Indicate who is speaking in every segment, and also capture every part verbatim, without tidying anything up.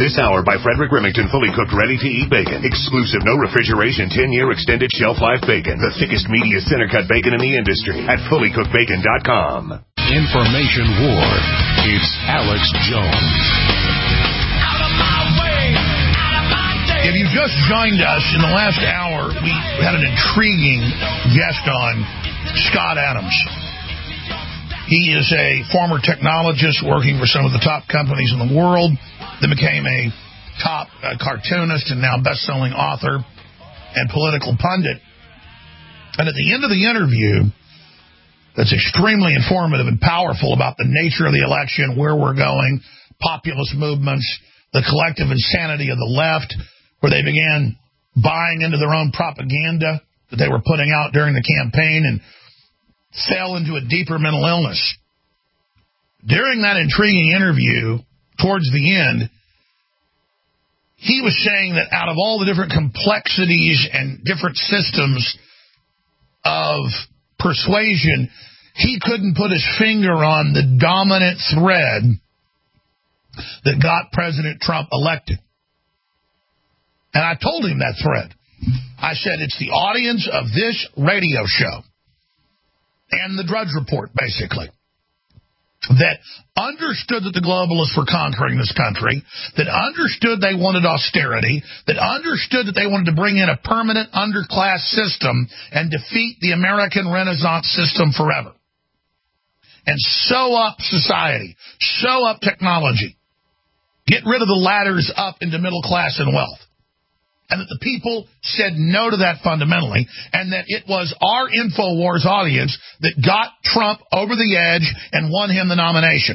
Speaker 1: This hour by Frederick Remington, fully cooked, ready-to-eat bacon. Exclusive, no refrigeration, ten-year extended shelf life bacon. The thickest, meatiest, center-cut bacon in the industry at fully cooked bacon dot com.
Speaker 2: Information war. It's Alex Jones.
Speaker 3: Out of my way, out of my day.
Speaker 4: If you just joined us in the last hour, we had an intriguing guest on, Scott Adams. He is a former technologist working for some of the top companies in the world, then became a top uh, cartoonist and now best-selling author and political pundit. And at the end of the interview, that's extremely informative and powerful about the nature of the election, where we're going, populist movements, the collective insanity of the left, where they began buying into their own propaganda that they were putting out during the campaign and fell into a deeper mental illness. During that intriguing interview, towards the end, he was saying that out of all the different complexities and different systems of persuasion, he couldn't put his finger on the dominant thread that got President Trump elected. And I told him that thread. I said, it's the audience of this radio show and the Drudge Report, basically, that understood that the globalists were conquering this country, that understood they wanted austerity, that understood that they wanted to bring in a permanent underclass system and defeat the American Renaissance system forever, and sew up society, sew up technology, get rid of the ladders up into middle class and wealth. And that the people said no to that fundamentally, and that it was our InfoWars audience that got Trump over the edge and won him the nomination.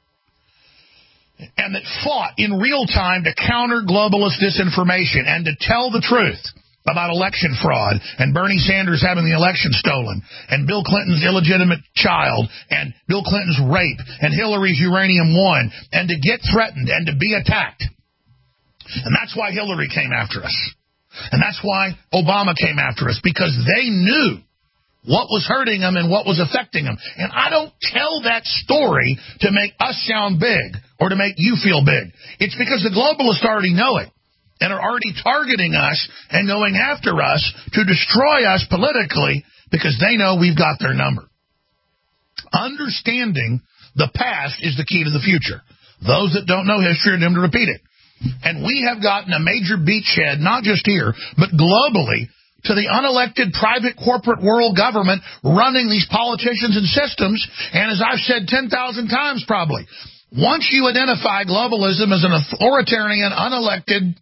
Speaker 4: And that fought in real time to counter globalist disinformation and to tell the truth about election fraud and Bernie Sanders having the election stolen and Bill Clinton's illegitimate child and Bill Clinton's rape and Hillary's uranium one, and to get threatened and to be attacked. And that's why Hillary came after us. And that's why Obama came after us, because they knew what was hurting them and what was affecting them. And I don't tell that story to make us sound big or to make you feel big. It's because the globalists already know it and are already targeting us and going after us to destroy us politically, because they know we've got their number. Understanding the past is the key to the future. Those that don't know history are doomed to repeat it. And we have gotten a major beachhead, not just here, but globally, to the unelected private corporate world government running these politicians and systems. And as I've said ten thousand times probably, once you identify globalism as an authoritarian, unelected,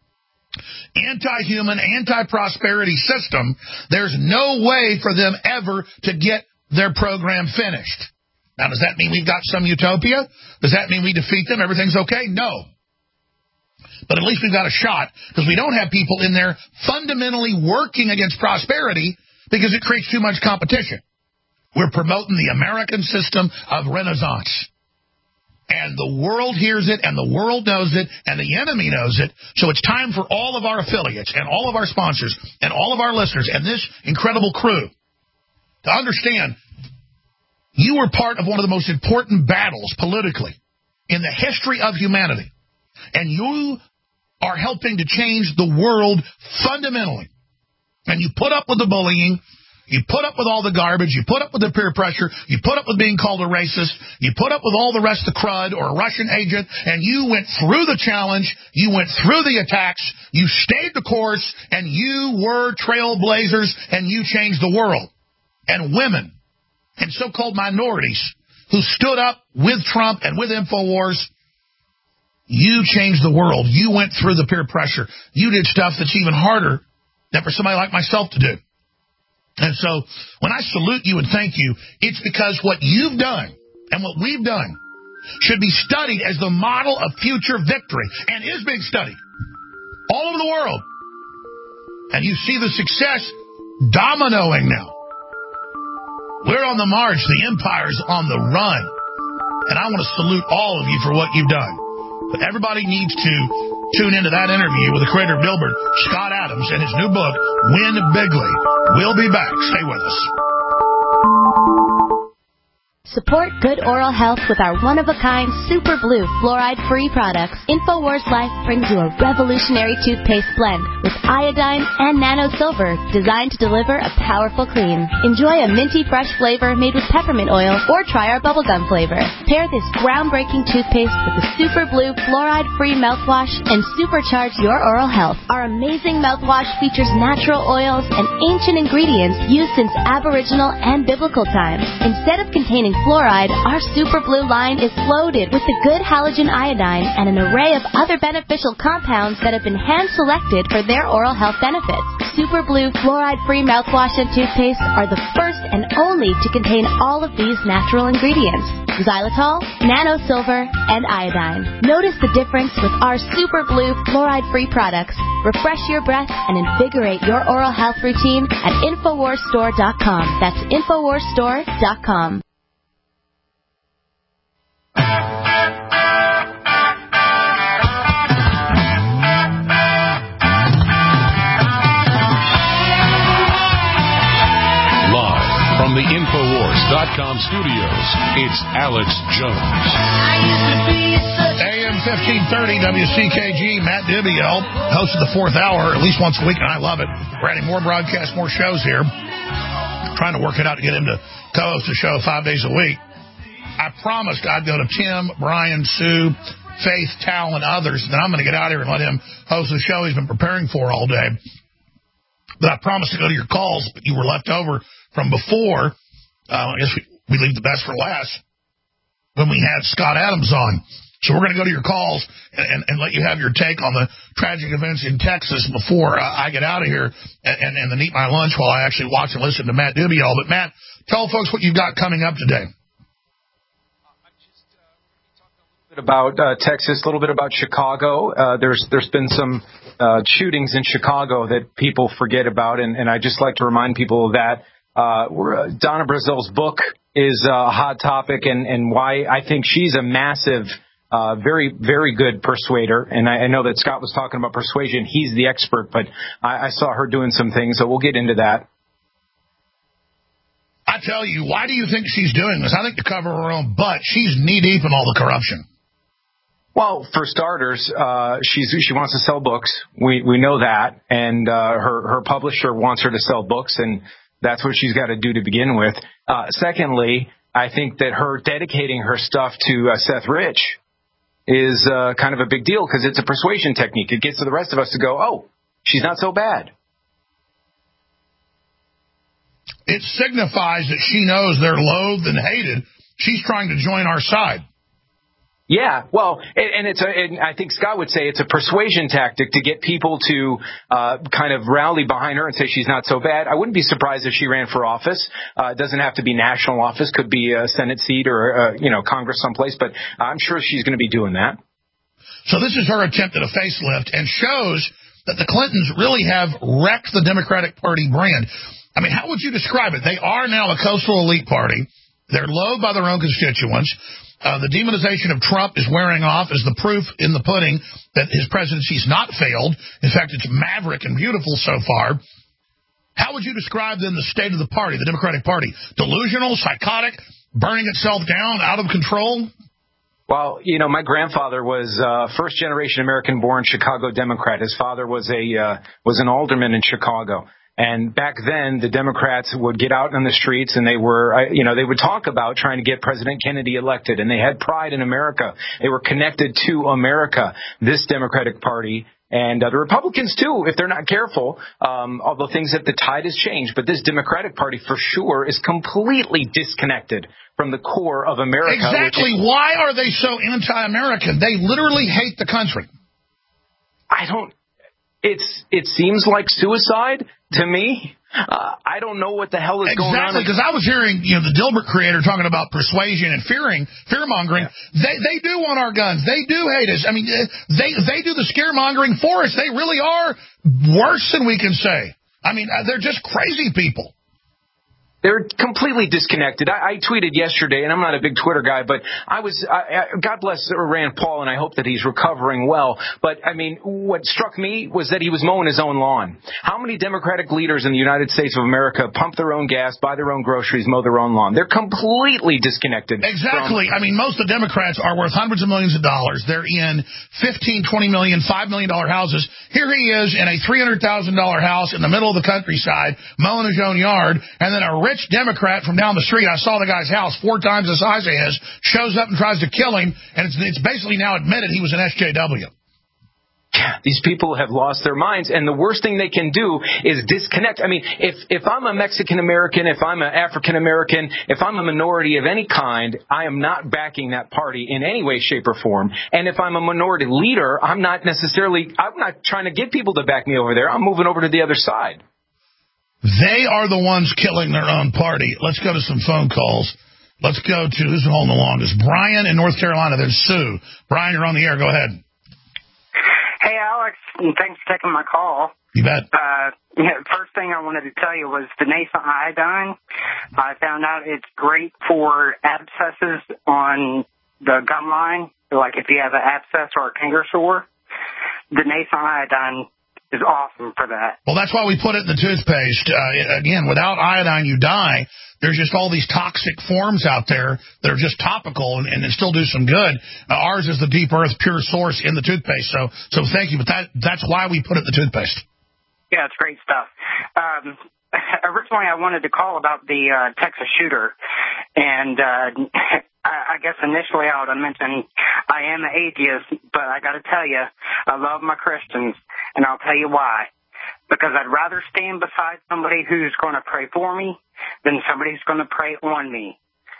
Speaker 4: anti-human, anti-prosperity system, there's no way for them ever to get their program finished. Now, does that mean we've got some utopia? Does that mean we defeat them? Everything's okay? No. But at least we've got a shot, because we don't have people in there fundamentally working against prosperity because it creates too much competition. We're promoting the American system of Renaissance. And the world hears it, and the world knows it, and the enemy knows it. So it's time for all of our affiliates and all of our sponsors and all of our listeners and this incredible crew to understand you are part of one of the most important battles politically in the history of humanity. And you are helping to change the world fundamentally. And you put up with the bullying, you put up with all the garbage, you put up with the peer pressure, you put up with being called a racist, you put up with all the rest of the crud or a Russian agent, and you went through the challenge, you went through the attacks, you stayed the course, and you were trailblazers, and you changed the world. And women and so-called minorities who stood up with Trump and with InfoWars, you changed the world. You went through the peer pressure. You did stuff that's even harder than for somebody like myself to do. And so when I salute you and thank you, it's because what you've done and what we've done should be studied as the model of future victory, and is being studied all over the world. And you see the success dominoing now. We're on the march. The empire's on the run. And I want to salute all of you for what you've done. But everybody needs to tune into that interview with the creator of Dilbert, Scott Adams, and his new book, Win Bigly. We'll be back. Stay with us.
Speaker 5: Support good oral health with our one-of-a-kind Super Blue fluoride-free products. InfoWars Life brings you a revolutionary toothpaste blend with iodine and nano silver designed to deliver a powerful clean. Enjoy a minty fresh flavor made with peppermint oil or try our bubblegum flavor. Pair this groundbreaking toothpaste with the Super Blue fluoride-free mouthwash and supercharge your oral health. Our amazing mouthwash features natural oils and ancient ingredients used since Aboriginal and biblical times. Instead of containing fluoride, our Super Blue line is loaded with the good halogen iodine and an array of other beneficial compounds that have been hand-selected for their oral health benefits. Super Blue fluoride-free mouthwash and toothpaste are the first and only to contain all of these natural ingredients: xylitol, nano silver, and iodine. Notice the difference with our Super Blue fluoride-free products. Refresh your breath and invigorate your oral health routine at Infowars Store dot com. That's Infowars Store dot com.
Speaker 2: From the Infowars dot com studios, it's Alex Jones.
Speaker 4: A M fifteen thirty W C K G, Matt Dibbiel, host of the fourth hour, at least once a week, and I love it. We're adding more broadcasts, more shows here. Trying to work it out to get him to co-host the show five days a week. I promised I'd go to Tim, Brian, Sue, Faith, Tal, and others, and then I'm going to get out here and let him host the show he's been preparing for all day. But I promised to go to your calls, but you were left over from before. Uh, I guess we, we leave the best for last when we had Scott Adams on. So we're going to go to your calls and, and, and let you have your take on the tragic events in Texas before uh, I get out of here and, and, and then eat my lunch while I actually watch and listen to Matt Dibbiel. But, Matt, tell folks what you've got coming up today.
Speaker 6: About uh, Texas, a little bit about Chicago. Uh, there's there's been some uh, shootings in Chicago that people forget about, and, and I just like to remind people of that. Uh, we're, uh, Donna Brazil's book is a hot topic, and, and why I think she's a massive, uh, very, very good persuader. And I, I know that Scott was talking about persuasion. He's the expert, but I, I saw her doing some things, so we'll get into that.
Speaker 4: I tell you, why do you think she's doing this? I think to cover her own butt. She's knee-deep in all the corruption.
Speaker 6: Well, for starters, uh, she's, she wants to sell books. We, we know that. And, uh, her, her publisher wants her to sell books, and that's what she's got to do to begin with. Uh, secondly, I think that her dedicating her stuff to uh, Seth Rich is, uh, kind of a big deal because it's a persuasion technique. It gets to the rest of us to go, oh, she's not so bad.
Speaker 4: It signifies that she knows they're loathed and hated. She's trying to join our side.
Speaker 6: Yeah, well, and, and it's a, and I think Scott would say it's a persuasion tactic to get people to uh, kind of rally behind her and say she's not so bad. I wouldn't be surprised if she ran for office. Uh, it doesn't have to be national office; could be a Senate seat or uh, you know Congress someplace. But I'm sure she's going to be doing that.
Speaker 4: So this is her attempt at a facelift, and shows that the Clintons really have wrecked the Democratic Party brand. I mean, how would you describe it? They are now a coastal elite party. They're loathed by their own constituents. Uh, the demonization of Trump is wearing off as the proof in the pudding that his presidency's not failed. In fact, it's maverick and beautiful so far. How would you describe, then, the state of the party, the Democratic Party? Delusional, psychotic, burning itself down, out of control?
Speaker 6: Well, you know, my grandfather was uh first-generation American-born Chicago Democrat. His father was a uh, was an alderman in Chicago. And back then, the Democrats would get out on the streets and they were, you know, they would talk about trying to get President Kennedy elected. And they had pride in America. They were connected to America, this Democratic Party. And uh, the Republicans, too, if they're not careful, um, although things that the tide has changed. But this Democratic Party, for sure, is completely disconnected from the core of America.
Speaker 4: Exactly. Is, Why are they so anti-American? They literally hate the country.
Speaker 6: I don't. It's it seems like suicide to me. Uh, I don't know what the hell is
Speaker 4: exactly,
Speaker 6: going on.
Speaker 4: Exactly, because I was hearing, you know, the Dilbert creator talking about persuasion and fearing, fear-mongering. Yeah. They they do want our guns. They do hate us. I mean, they they do the scaremongering for us. They really are worse than we can say. I mean, they're just crazy people.
Speaker 6: They're completely disconnected. I, I tweeted yesterday, and I'm not a big Twitter guy, but I was, I, I, God bless Rand Paul, and I hope that he's recovering well. But, I mean, what struck me was that he was mowing his own lawn. How many Democratic leaders in the United States of America pump their own gas, buy their own groceries, mow their own lawn? They're completely disconnected.
Speaker 4: Exactly. From- I mean, most of the Democrats are worth hundreds of millions of dollars. They're in fifteen, twenty million, five million dollar houses. Here he is in a three hundred thousand dollar house in the middle of the countryside, mowing his own yard, and then a rich Democrat from down the street, I saw the guy's house four times the size of his, shows up and tries to kill him, and it's, it's basically now admitted he was an S J W.
Speaker 6: These people have lost their minds, and the worst thing they can do is disconnect. I mean, if, if I'm a Mexican-American, if I'm an African-American, if I'm a minority of any kind, I am not backing that party in any way, shape, or form. And if I'm a minority leader, I'm not necessarily, I'm not trying to get people to back me over there. I'm moving over to the other side.
Speaker 4: They are the ones killing their own party. Let's go to some phone calls. Let's go to, who's holding the longest? Brian in North Carolina. There's Sue. Brian, you're on the air. Go ahead.
Speaker 7: Hey, Alex, and thanks for taking my call.
Speaker 4: You bet.
Speaker 7: Uh, yeah, first thing I wanted to tell you was the nascent iodine. I found out it's great for abscesses on the gum line, like if you have an abscess or a finger sore. The nascent iodine is awesome for that.
Speaker 4: Well, that's why we put it in the toothpaste. Uh, again, without iodine, you die. There's just all these toxic forms out there that are just topical and, and still do some good. Uh, ours is the Deep Earth pure source in the toothpaste. So, so thank you. But that that's why we put it in the toothpaste.
Speaker 7: Yeah, it's great stuff. Um, originally, I wanted to call about the uh, Texas shooter, and uh, I, I guess initially I would have mentioned I am an atheist, but I got to tell you, I love my Christians, and I'll tell you why. Because I'd rather stand beside somebody who's going to pray for me than somebody who's going to pray on me.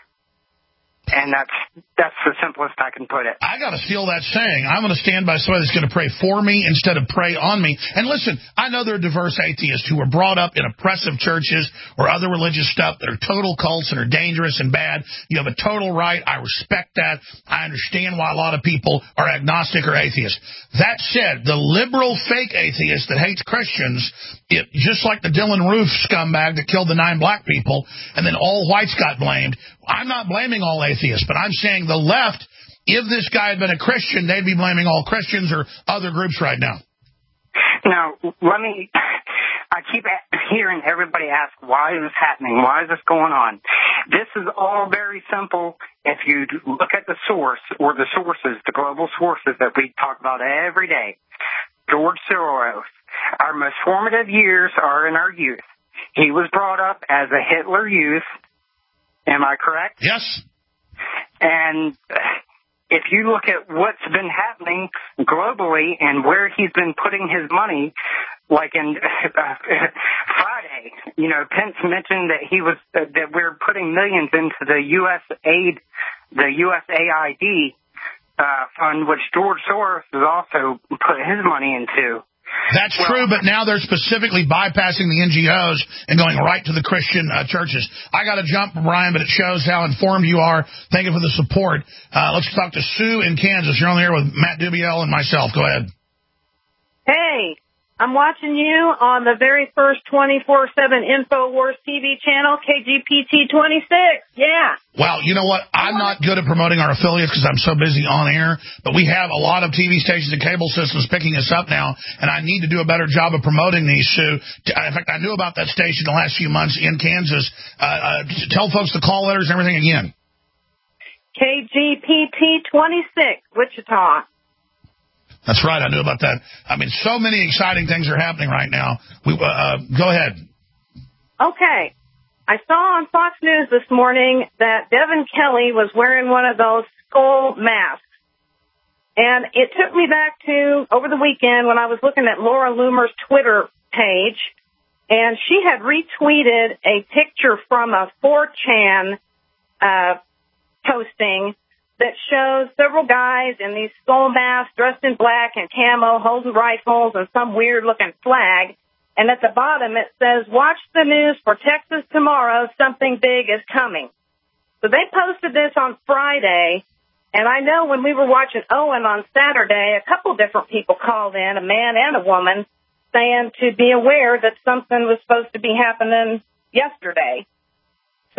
Speaker 7: And that's that's the simplest I can put it.
Speaker 4: I got to steal that saying. I'm going to stand by somebody that's going to pray for me instead of pray on me. And listen, I know there are diverse atheists who were brought up in oppressive churches or other religious stuff that are total cults and are dangerous and bad. You have a total right. I respect that. I understand why a lot of people are agnostic or atheist. That said, the liberal fake atheist that hates Christians, it, just like the Dylan Roof scumbag that killed the nine black people and then all whites got blamed, I'm not blaming all atheists, but I'm saying the left, if this guy had been a Christian, they'd be blaming all Christians or other groups right now.
Speaker 7: Now, let me, I keep hearing everybody ask, why is this happening? Why is this going on? This is all very simple. If you look at the source or the sources, the global sources that we talk about every day, George Soros, our most formative years are in our youth. He was brought up as a Hitler Youth. Am I correct?
Speaker 4: Yes.
Speaker 7: And if you look at what's been happening globally and where he's been putting his money, like in uh, Friday, you know, Pence mentioned that he was uh, that we're putting millions into the U S aid, the U S A I D uh, fund, which George Soros has also put his money into.
Speaker 4: That's
Speaker 7: well,
Speaker 4: true, but now they're specifically bypassing the N G Os and going right to the Christian uh, churches. I got to jump, Brian, but it shows how informed you are. Thank you for the support. Uh, let's talk to Sue in Kansas. You're on the air with Matt Dubiel and myself. Go ahead.
Speaker 8: Hey, I'm watching you on the very first twenty-four seven InfoWars T V channel, K G P T twenty-six. Yeah.
Speaker 4: Well, you know what? I'm not good at promoting our affiliates because I'm so busy on air, but we have a lot of T V stations and cable systems picking us up now, and I need to do a better job of promoting these, Sue. In fact, I knew about that station the last few months in Kansas. Uh, uh, tell folks the call letters and everything again.
Speaker 8: K G P T twenty-six, Wichita.
Speaker 4: That's right. I knew about that. I mean, so many exciting things are happening right now. We uh, uh, go ahead.
Speaker 8: Okay. I saw on Fox News this morning that Devin Kelly was wearing one of those skull masks. And it took me back to over the weekend when I was looking at Laura Loomer's Twitter page, and she had retweeted a picture from a four chan uh, posting that shows several guys in these skull masks dressed in black and camo holding rifles and some weird-looking flag. And at the bottom it says, watch the news for Texas tomorrow, something big is coming. So they posted this on Friday, and I know when we were watching Owen on Saturday, a couple different people called in, a man and a woman, saying to be aware that something was supposed to be happening yesterday.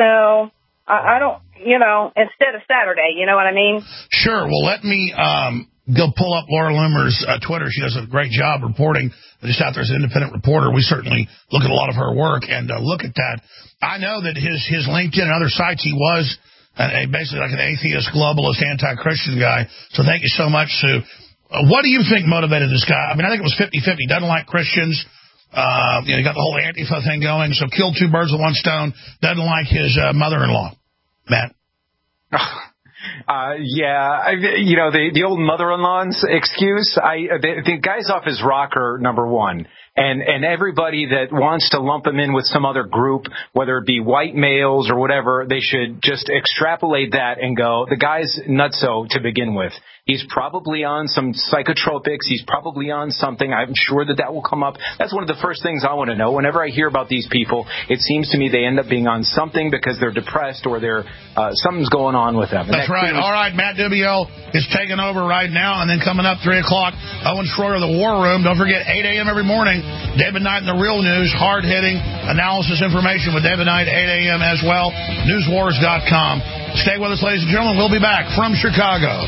Speaker 8: So I, I don't, you know, instead of Saturday, you know what I mean?
Speaker 4: Sure. Well, let me um, go pull up Laura Loomer's uh, Twitter. She does a great job reporting just out there as an independent reporter. We certainly look at a lot of her work and uh, look at that. I know that his, his LinkedIn and other sites, he was a, a, basically like an atheist, globalist, anti-Christian guy. So thank you so much, Sue. Uh, what do you think motivated this guy? I mean, I think it was fifty-fifty. Doesn't like Christians. Uh, you know, he got the whole Antifa thing going. So killed two birds with one stone. Doesn't like his uh, mother-in-law. Matt?
Speaker 6: Uh, yeah, I, you know, the, the old mother-in-law's excuse, I, the, the guy's off his rocker, number one. And, and everybody that wants to lump him in with some other group, whether it be white males or whatever, they should just extrapolate that and go, the guy's nutso to begin with. He's probably on some psychotropics. He's probably on something. I'm sure that that will come up. That's one of the first things I want to know. Whenever I hear about these people, it seems to me they end up being on something because they're depressed or they're uh, something's going on with them. And
Speaker 4: That's that right. All right, Matt Dubiel is taking over right now. And then coming up three o'clock, Owen Schroyer, The War Room. Don't forget, eight a.m. every morning, David Knight and The Real News, hard-hitting analysis information with David Knight, eight a.m. as well, news wars dot com. Stay with us, ladies and gentlemen. We'll be back from Chicago.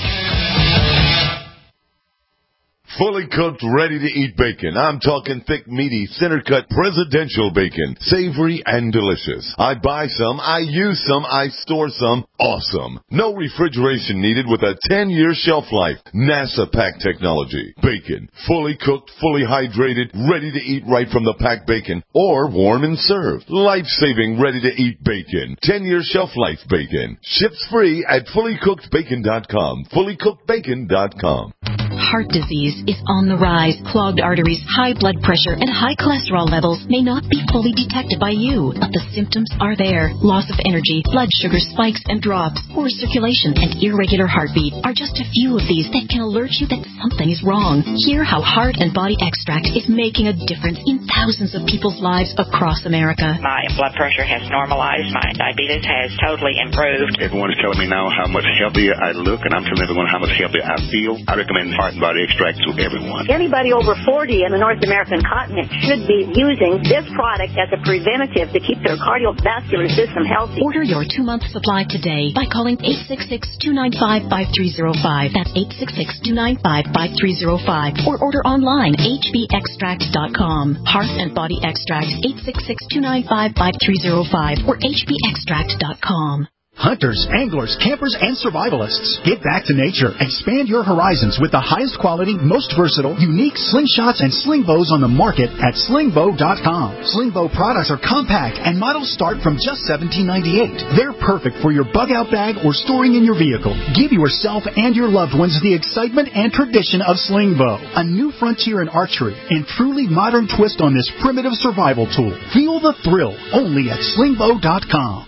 Speaker 9: Fully cooked, ready-to-eat bacon. I'm talking thick, meaty, center-cut presidential bacon. Savory and delicious. I buy some, I use some, I store some. Awesome. No refrigeration needed with a ten-year shelf life. NASA pack technology. Bacon. Fully cooked, fully hydrated, ready to eat right from the packed bacon. Or warm and served. Life-saving, ready-to-eat bacon. ten-year shelf life bacon. Ships free at fully cooked bacon dot com. fully cooked bacon dot com.
Speaker 10: Heart disease is on the rise. Clogged arteries, high blood pressure, and high cholesterol levels may not be fully detected by you, but the symptoms are there. Loss of energy, blood sugar spikes and drops, poor circulation, and irregular heartbeat are just a few of these that can alert you that something is wrong. Hear how Heart and Body Extract is making a difference in thousands of people's lives across America.
Speaker 11: My blood pressure has normalized. My diabetes has totally improved.
Speaker 12: Everyone is telling me now how much healthier I look, and I'm telling everyone how much healthier I feel. I recommend Heart and Body Extract to everyone.
Speaker 13: Anybody over forty in the North American continent should be using this product as a preventative to keep their cardiovascular system healthy.
Speaker 10: Order your two-month supply today by calling eight six six, two nine five, five three zero five. That's eight six six, two nine five, five three zero five. Or order online, h b extract dot com. Heart and Body Extract, eight six six, two nine five, five three zero five or h b extract dot com.
Speaker 14: Hunters, anglers, campers, and survivalists. Get back to nature. Expand your horizons with the highest quality, most versatile, unique slingshots and sling bows on the market at sling bow dot com. Sling bow products are compact and models start from just seventeen ninety-eight. They're perfect for your bug out bag or storing in your vehicle. Give yourself and your loved ones the excitement and tradition of sling bow, a new frontier in archery and truly modern twist on this primitive survival tool. Feel the thrill only at sling bow dot com.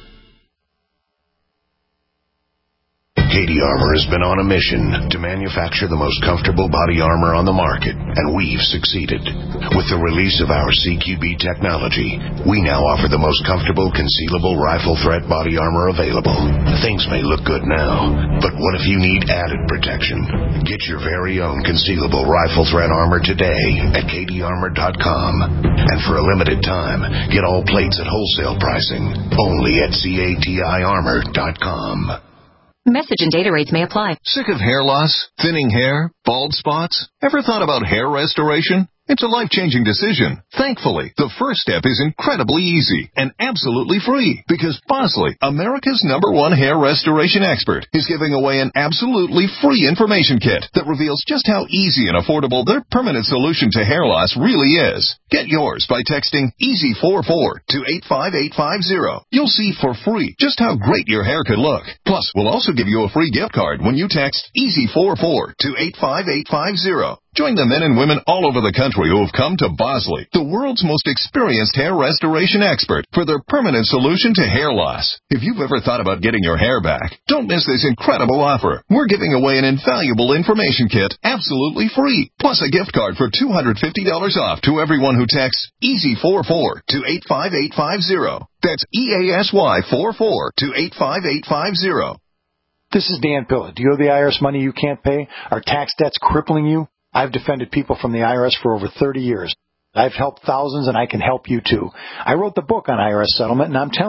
Speaker 1: Katie Armor has been on a mission to manufacture the most comfortable body armor on the market, and we've succeeded. With the release of our C Q B technology, we now offer the most comfortable concealable rifle threat body armor available. Things may look good now, but what if you need added protection? Get your very own concealable rifle threat armor today at katie armor dot com. And for a limited time, get all plates at wholesale pricing only at cati armor dot com.
Speaker 10: Message and data rates may apply.
Speaker 15: Sick of hair loss, thinning hair, bald spots? Ever thought about hair restoration? It's a life-changing decision. Thankfully, the first step is incredibly easy and absolutely free because Bosley, America's number one hair restoration expert, is giving away an absolutely free information kit that reveals just how easy and affordable their permanent solution to hair loss really is. Get yours by texting easy four four to eight five eight five zero. You'll see for free just how great your hair could look. Plus, we'll also give you a free gift card when you text easy four four to eight five eight five zero. Join the men and women all over the country who have come to Bosley, the world's most experienced hair restoration expert, for their permanent solution to hair loss. If you've ever thought about getting your hair back, don't miss this incredible offer. We're giving away an invaluable information kit absolutely free, plus a gift card for two hundred fifty dollars off to everyone who texts easy four four to eight five eight five zero. That's E A S Y four four to eight five eight five zero.
Speaker 16: This is Dan Pilla. Do you owe the I R S money you can't pay? Are tax debts crippling you? I've defended people from the I R S for over thirty years. I've helped thousands, and I can help you too. I wrote the book on I R S settlement, and I'm telling you,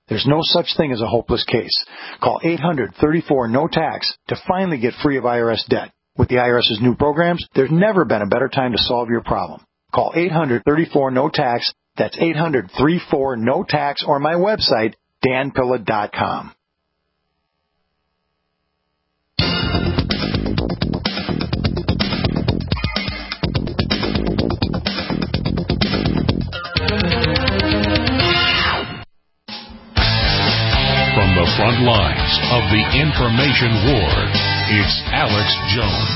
Speaker 16: There's no such thing as a hopeless case. Call eight hundred, thirty-four, no tax to finally get free of I R S debt. With the IRS's new programs, there's never been a better time to solve your problem. Call eight hundred, thirty-four, no tax. That's eight hundred, thirty-four, no tax, or my website, dan pilla dot com.
Speaker 2: From the front lines of the information war, it's Alex Jones.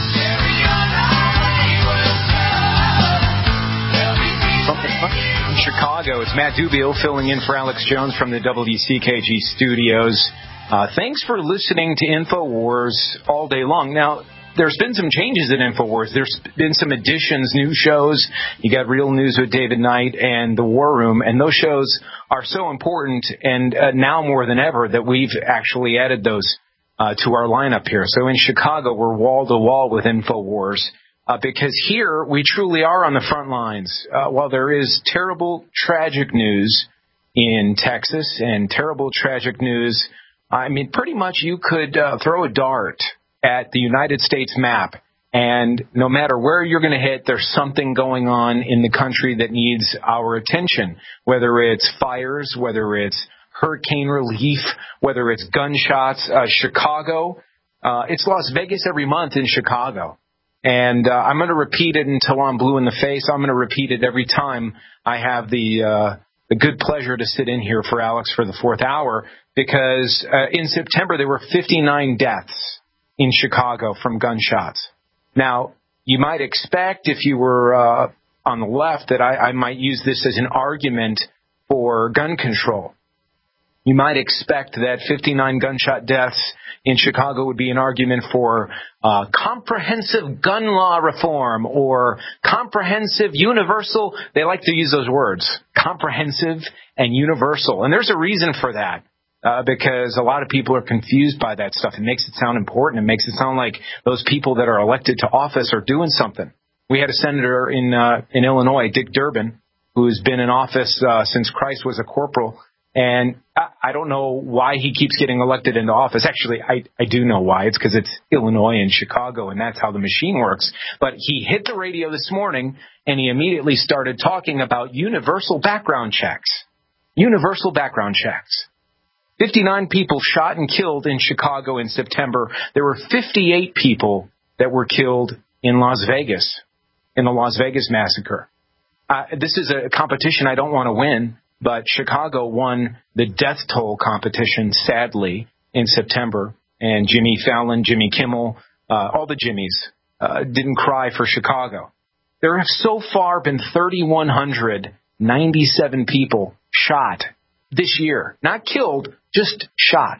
Speaker 6: From the front in Chicago, it's Matt Dubio filling in for Alex Jones from the W C K G studios. Uh, thanks for listening to InfoWars all day long. Now, there's been some changes at InfoWars. There's been some additions, new shows. You got Real News with David Knight and The War Room, and those shows are so important, and uh, now more than ever, that we've actually added those uh, to our lineup here. So in Chicago, we're wall-to-wall with InfoWars, uh, because here we truly are on the front lines. Uh, while there is terrible, tragic news in Texas and terrible, tragic news, I mean, pretty much you could uh, throw a dart at the United States map, and no matter where you're going to hit, there's something going on in the country that needs our attention, whether it's fires, whether it's hurricane relief, whether it's gunshots. Uh, Chicago, uh, it's Las Vegas every month in Chicago. And uh, I'm going to repeat it until I'm blue in the face. I'm going to repeat it every time I have the uh, the good pleasure to sit in here for Alex for the fourth hour, because uh, in September there were fifty-nine deaths in Chicago from gunshots. Now, you might expect, if you were uh, on the left, that I, I might use this as an argument for gun control. You might expect that fifty-nine gunshot deaths in Chicago would be an argument for uh, comprehensive gun law reform or comprehensive universal. They like to use those words, comprehensive and universal. And there's a reason for that. Uh, because a lot of people are confused by that stuff. It makes it sound important. It makes it sound like those people that are elected to office are doing something. We had a senator in uh, in Illinois, Dick Durbin, who's been in office uh, since Christ was a corporal. And I, I don't know why he keeps getting elected into office. Actually, I, I do know why. It's because it's Illinois and Chicago, and that's how the machine works. But he hit the radio this morning, and he immediately started talking about universal background checks. Universal background checks. fifty-nine people shot and killed in Chicago in September. There were fifty-eight people that were killed in Las Vegas, in the Las Vegas massacre. Uh, this is a competition I don't want to win, but Chicago won the death toll competition, sadly, in September. And Jimmy Fallon, Jimmy Kimmel, uh, all the Jimmys uh, didn't cry for Chicago. There have so far been three thousand one hundred ninety-seven people shot this year. Not killed, just shot.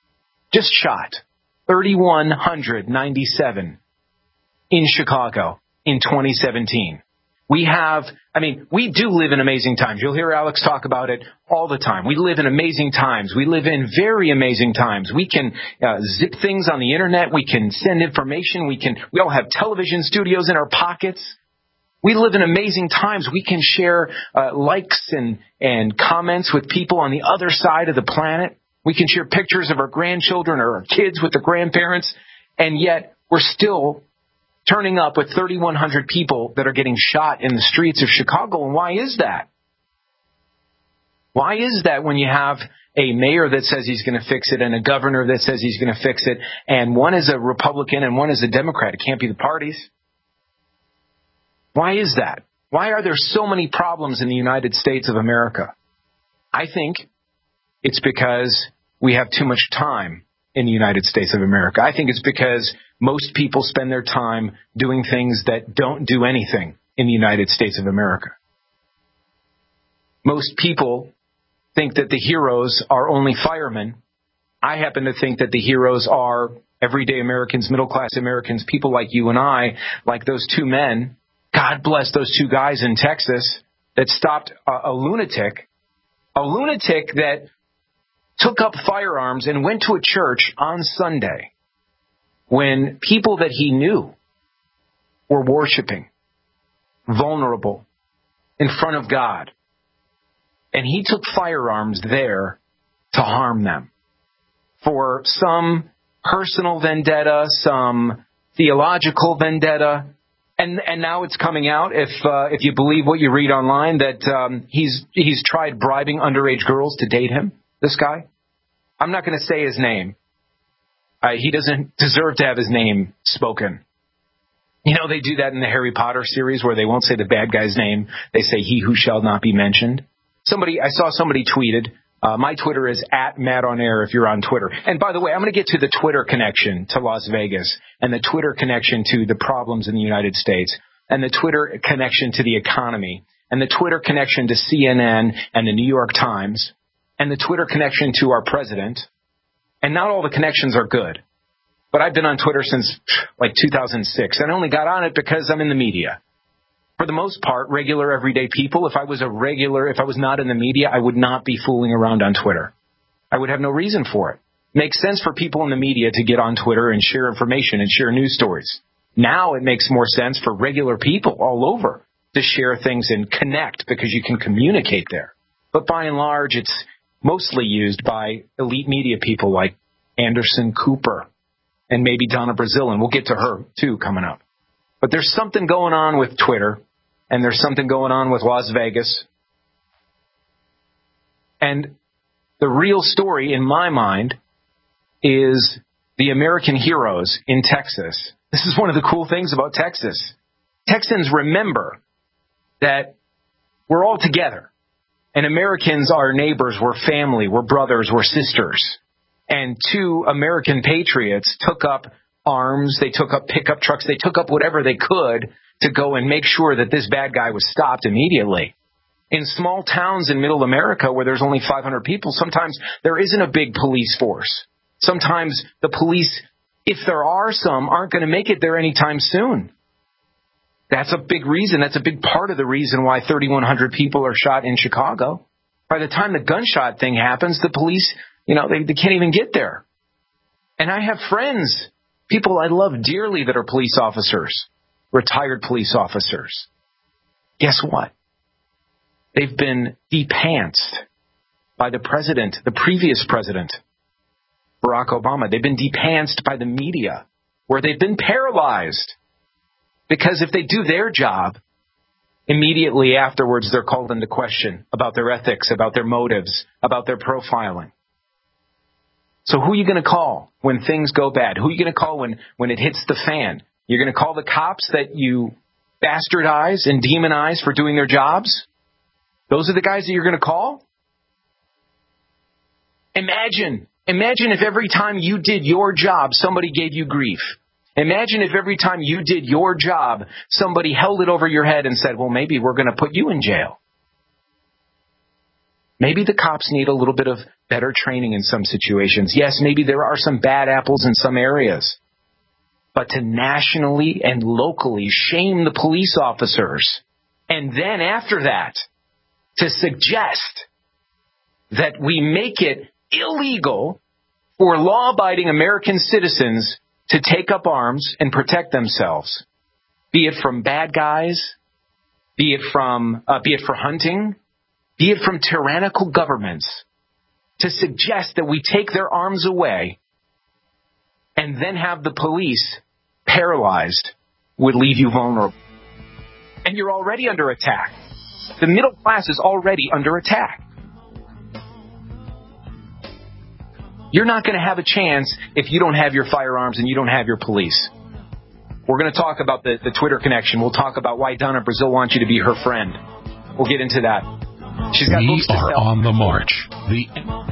Speaker 6: Just shot. three thousand one hundred ninety-seven in Chicago in twenty seventeen. We have, I mean, we do live in amazing times. You'll hear Alex talk about it all the time. We live in amazing times. We live in very amazing times. We can uh, zip things on the internet. We can send information. We can, we all have television studios in our pockets. We live in amazing times. We can share uh, likes and, and comments with people on the other side of the planet. We can share pictures of our grandchildren or our kids with their grandparents. And yet we're still turning up with three thousand one hundred people that are getting shot in the streets of Chicago. And why is that? Why is that when you have a mayor that says he's going to fix it and a governor that says he's going to fix it, and one is a Republican and one is a Democrat? It can't be the parties. Why is that? Why are there so many problems in the United States of America? I think it's because we have too much time in the United States of America. I think it's because most people spend their time doing things that don't do anything in the United States of America. Most people think that the heroes are only firemen. I happen to think that the heroes are everyday Americans, middle-class Americans, people like you and I, like those two men. God bless those two guys in Texas that stopped a, a lunatic, a lunatic that took up firearms and went to a church on Sunday when people that he knew were worshiping, vulnerable, in front of God. And he took firearms there to harm them for some personal vendetta, some theological vendetta. And and now it's coming out, if uh, if you believe what you read online, that um, he's he's tried bribing underage girls to date him, this guy. I'm not going to say his name. Uh, he doesn't deserve to have his name spoken. You know, they do that in the Harry Potter series where they won't say the bad guy's name. They say he who shall not be mentioned. Somebody, I saw somebody tweeted, uh, my Twitter is at Matt on Air if you're on Twitter. And by the way, I'm going to get to the Twitter connection to Las Vegas and the Twitter connection to the problems in the United States and the Twitter connection to the economy and the Twitter connection to C N N and the New York Times and the Twitter connection to our president. And not all the connections are good. But I've been on Twitter since like two thousand six, and I only got on it because I'm in the media. For the most part, regular, everyday people, if I was a regular, if I was not in the media, I would not be fooling around on Twitter. I would have no reason for it. Makes sense for people in the media to get on Twitter and share information and share news stories. Now it makes more sense for regular people all over to share things and connect because you can communicate there. But by and large, it's mostly used by elite media people like Anderson Cooper and maybe Donna Brazil, and we'll get to her, too, coming up. But there's something going on with Twitter, and there's something going on with Las Vegas. And the real story, in my mind, is the American heroes in Texas. This is one of the cool things about Texas. Texans remember that we're all together. And Americans are neighbors, we're family, we're brothers, we're sisters. And two American patriots took up arms, they took up pickup trucks, they took up whatever they could to go and make sure that this bad guy was stopped immediately. In small towns in middle America where there's only five hundred people, sometimes there isn't a big police force. Sometimes the police, if there are some, aren't going to make it there anytime soon. That's a big reason. That's a big part of the reason why thirty-one hundred people are shot in Chicago. By the time the gunshot thing happens, the police, you know, they, they can't even get there. And I have friends, people I love dearly that are police officers, retired police officers. Guess what? They've been depantsed by the president, the previous president, Barack Obama. They've been depantsed by the media, where they've been paralyzed. Because if they do their job, immediately afterwards they're called into question about their ethics, about their motives, about their profiling. So who are you going to call when things go bad? Who are you going to call when, when it hits the fan? You're going to call the cops that you bastardize and demonize for doing their jobs? Those are the guys that you're going to call? Imagine, imagine if every time you did your job, somebody gave you grief. Imagine if every time you did your job, somebody held it over your head and said, well, maybe we're going to put you in jail. Maybe the cops need a little bit of better training in some situations. Yes, maybe there are some bad apples in some areas. But to nationally and locally shame the police officers, and then after that, to suggest that we make it illegal for law-abiding American citizens to take up arms and protect themselves, be it from bad guys, be it from, uh, be it for hunting, be it from tyrannical governments, to suggest that we take their arms away and then have the police paralyzed would leave you vulnerable. And you're already under attack. The middle class is already under attack. You're not going to have a chance if you don't have your firearms and you don't have your police. We're going to talk about the, the Twitter connection. We'll talk about why Donna Brazil wants you to be her friend. We'll get into that. She's got
Speaker 2: we are on the march. The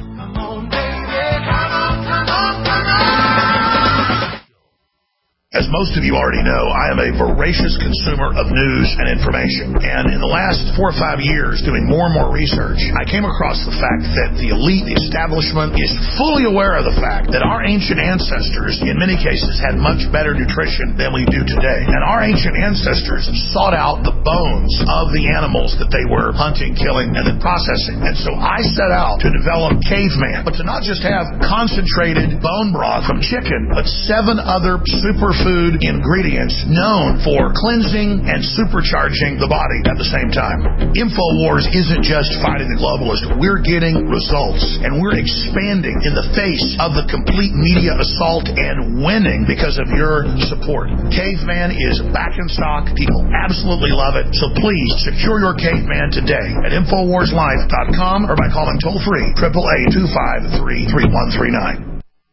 Speaker 4: As most of you already know, I am a voracious consumer of news and information. And in the last four or five years, doing more and more research, I came across the fact that the elite establishment is fully aware of the fact that our ancient ancestors, in many cases, had much better nutrition than we do today. And our ancient ancestors sought out the bones of the animals that they were hunting, killing, and then processing. And so I set out to develop Caveman, but to not just have concentrated bone broth from chicken, but seven other super food ingredients known for cleansing and supercharging the body at the same time. InfoWars isn't just fighting the globalists. We're getting results, and we're expanding in the face of the complete media assault and winning because of your support. Caveman is back in stock. People absolutely love it. So please secure your Caveman today at Infowars Life dot com or by calling toll-free eight eight eight, two five three, three one three nine.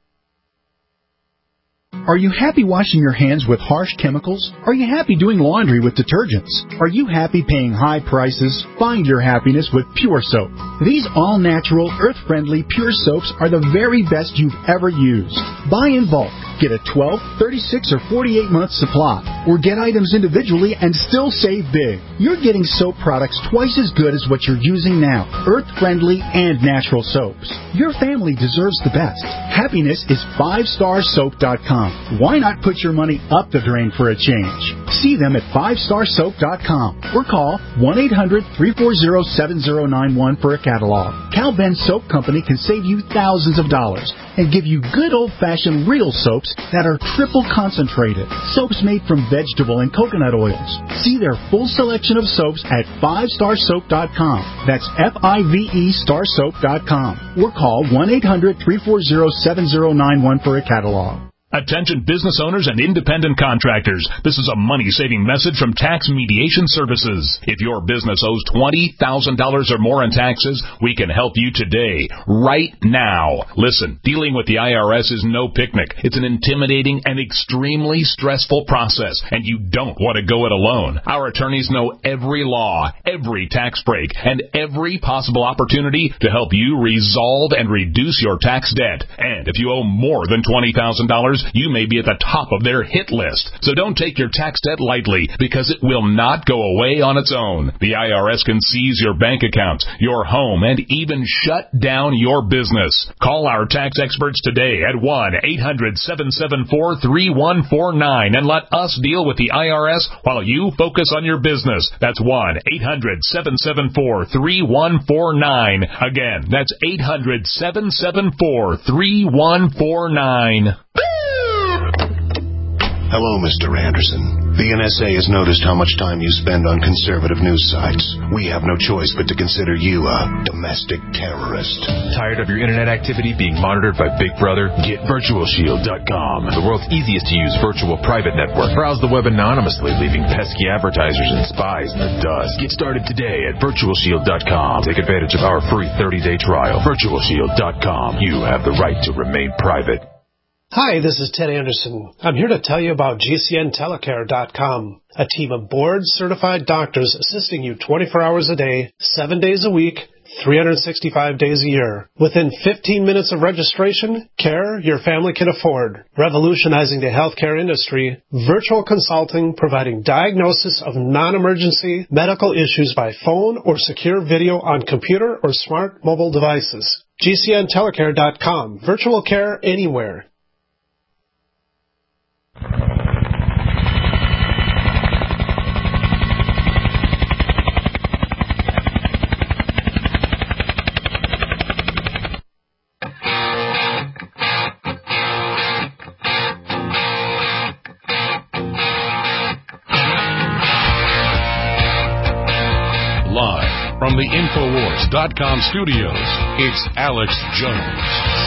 Speaker 14: Are you happy washing your hands with harsh chemicals? Are you happy doing laundry with detergents? Are you happy paying high prices? Find your happiness with Pure Soap. These all-natural, earth-friendly Pure Soaps are the very best you've ever used. Buy in bulk. Get a twelve, thirty-six, or forty-eight month supply, or get items individually and still save big. You're getting soap products twice as good as what you're using now, earth-friendly and natural soaps. Your family deserves the best. Happiness is five star soap dot com. Why not put your money up the drain for a change? See them at five star soap dot com or call one eight hundred, three four zero, seven zero nine one for a catalog. Cal Ben Soap Company can save you thousands of dollars and give you good old-fashioned real soaps that are triple concentrated. Soaps made from vegetable and coconut oils. See their full selection of soaps at five star soap dot com. That's F I V E star soap dot com. Or call one eight hundred, three four zero, seven zero nine one for a catalog.
Speaker 2: Attention business owners and independent contractors. This is a money-saving message from Tax Mediation Services. If your business owes twenty thousand dollars or more in taxes, we can help you today, right now. Listen, dealing with the I R S is no picnic. It's an intimidating and extremely stressful process, and you don't want to go it alone. Our attorneys know every law, every tax break, and every possible opportunity to help you resolve and reduce your tax debt. And if you owe more than twenty thousand dollars, you may be at the top of their hit list. So don't take your tax debt lightly, because it will not go away on its own. The I R S can seize your bank accounts, your home, and even shut down your business. Call our tax experts today at one eight hundred, seven seven four, three one four nine and let us deal with the I R S while you focus on your business. That's one eight hundred, seven seven four, three one four nine. Again, that's eight hundred, seven seven four, three one four nine.
Speaker 1: Hello, Mister Anderson. The N S A has noticed how much time you spend on conservative news sites. We have no choice but to consider you a domestic terrorist.
Speaker 17: Tired of your internet activity being monitored by Big Brother? Get Virtual Shield dot com, the world's easiest to use virtual private network. Browse the web anonymously, leaving pesky advertisers and spies in the dust. Get started today at Virtual Shield dot com. Take advantage of our free thirty day trial. Virtual Shield dot com. You have the right to remain private.
Speaker 18: Hi, this is Ted Anderson. I'm here to tell you about G C N telecare dot com, a team of board-certified doctors assisting you twenty-four hours a day, seven days a week, three hundred sixty-five days a year. Within fifteen minutes of registration, care your family can afford. Revolutionizing the healthcare industry, virtual consulting providing diagnosis of non-emergency medical issues by phone or secure video on computer or smart mobile devices. G C N telecare dot com, virtual care anywhere.
Speaker 2: Live from the Infowars dot com studios, it's Alex Jones.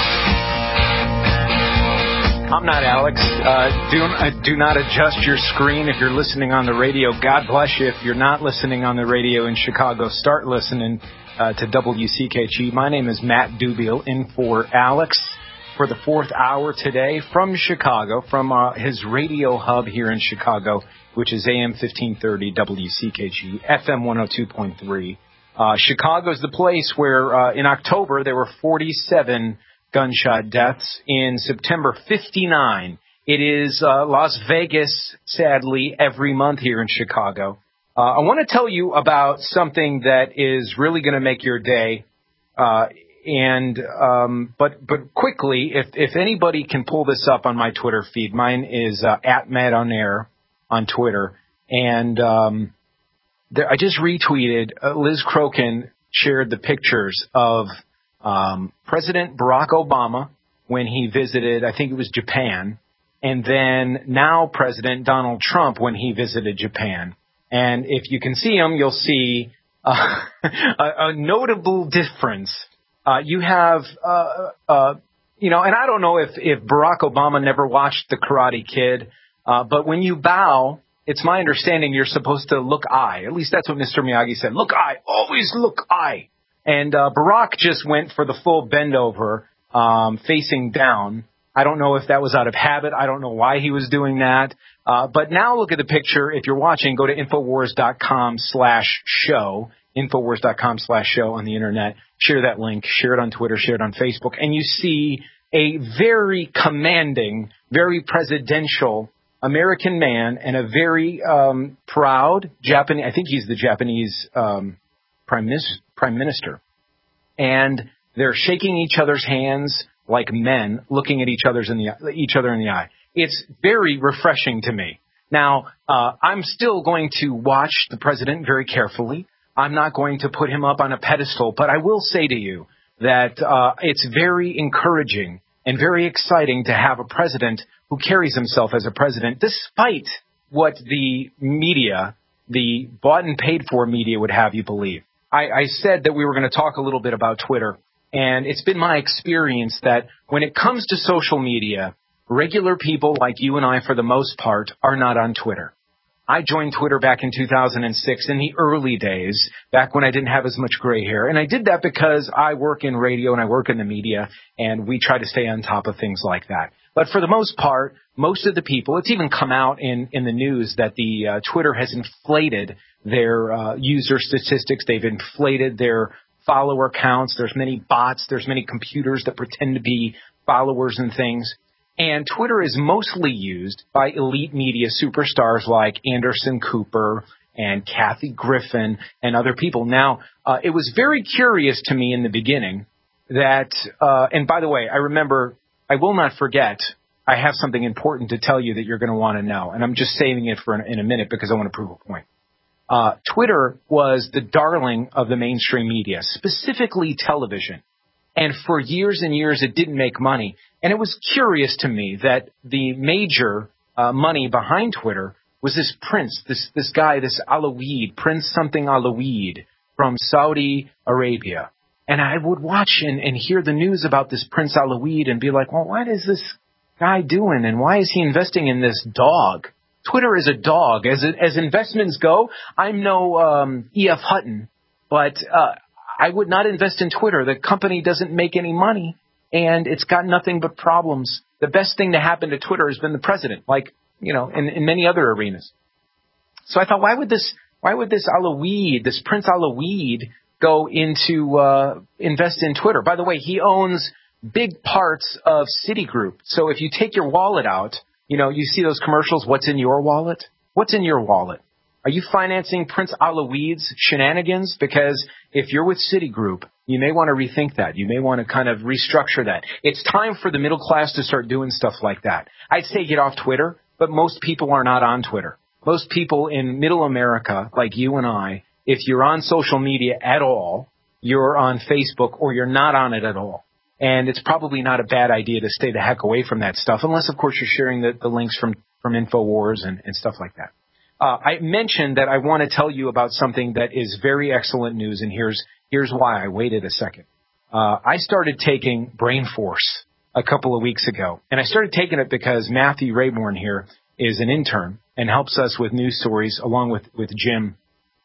Speaker 6: I'm not Alex. Uh, do, uh, do not adjust your screen if you're listening on the radio. God bless you. If you're not listening on the radio in Chicago, start listening uh, to W C K G. My name is Matt Dubiel, in for Alex for the fourth hour today from Chicago, from uh, his radio hub here in Chicago, which is A M fifteen thirty W C K G, F M one oh two point three. Uh, Chicago's the place where uh, in October there were forty-seven gunshot deaths. In September, fifty-nine. It is uh, Las Vegas, sadly, every month here in Chicago. Uh, I want to tell you about something that is really going to make your day. Uh, and um, but but quickly, if if anybody can pull this up on my Twitter feed, mine is uh, at Matt on Air on Twitter, and um, there, I just retweeted. Uh, Liz Crokin shared the pictures of Um, President Barack Obama when he visited, I think it was Japan, and then now President Donald Trump when he visited Japan. And if you can see him, you'll see uh, a, a notable difference. Uh, you have, uh, uh, you know, and I don't know if, if Barack Obama never watched The Karate Kid, uh, but when you bow, it's my understanding you're supposed to look eye. At least that's what Mister Miyagi said. Look eye. Always look eye. And uh, Barack just went for the full bend over, um, facing down. I don't know if that was out of habit. I don't know why he was doing that. Uh, but now look at the picture. If you're watching, go to Infowars.com slash show, Infowars.com slash show on the Internet. Share that link. Share it on Twitter. Share it on Facebook. And you see a very commanding, very presidential American man and a very um, proud Japanese, I think he's the Japanese um, prime, prime minister. And they're shaking each other's hands like men, looking at each other's in the each other in the eye. It's very refreshing to me. Now, uh, I'm still going to watch the president very carefully. I'm not going to put him up on a pedestal, but I will say to you that uh, it's very encouraging and very exciting to have a president who carries himself as a president, despite what the media, the bought and paid for media would have you believe. I, I said that we were going to talk a little bit about Twitter, and it's been my experience that when it comes to social media, regular people like you and I, for the most part, are not on Twitter. I joined Twitter back in two thousand six in the early days, back when I didn't have as much gray hair. And I did that because I work in radio and I work in the media, and we try to stay on top of things like that. But for the most part, most of the people, it's even come out in, in the news that the uh, Twitter has inflated their uh, user statistics. They've inflated their follower counts. There's many bots. There's many computers that pretend to be followers and things. And Twitter is mostly used by elite media superstars like Anderson Cooper and Kathy Griffin and other people. Now, uh, it was very curious to me in the beginning that, uh, and by the way, I remember, I will not forget, I have something important to tell you that you're going to want to know. And I'm just saving it for in, in a minute because I want to prove a point. Uh, Twitter was the darling of the mainstream media, specifically television. And for years and years, it didn't make money. And it was curious to me that the major uh, money behind Twitter was this prince, this this guy, this Alawid, Prince something Alawid from Saudi Arabia. And I would watch and, and hear the news about this Prince Alawid and be like, well, what is this guy doing? And why is he investing in this dog? Twitter is a dog. As as investments go, I'm no um, E F Hutton, but uh, I would not invest in Twitter. The company doesn't make any money, and it's got nothing but problems. The best thing to happen to Twitter has been the president, like, you know, in, in many other arenas. So I thought, why would this why would this Alawid, this Prince Alawid, go into uh, invest in Twitter? By the way, he owns big parts of Citigroup. So if you take your wallet out, you know, you see those commercials, what's in your wallet? What's in your wallet? Are you financing Prince Alawid's shenanigans? Because if you're with Citigroup, you may want to rethink that. You may want to kind of restructure that. It's time for the middle class to start doing stuff like that. I'd say get off Twitter, but most people are not on Twitter. Most people in middle America, like you and I, if you're on social media at all, you're on Facebook or you're not on it at all. And it's probably not a bad idea to stay the heck away from that stuff, unless, of course, you're sharing the, the links from, from InfoWars and, and stuff like that. Uh, I mentioned that I want to tell you about something that is very excellent news, and here's here's why. I waited a second. Uh, I started taking Brain Force a couple of weeks ago, and I started taking it because Matthew Rayborn here is an intern and helps us with news stories along with, with Jim.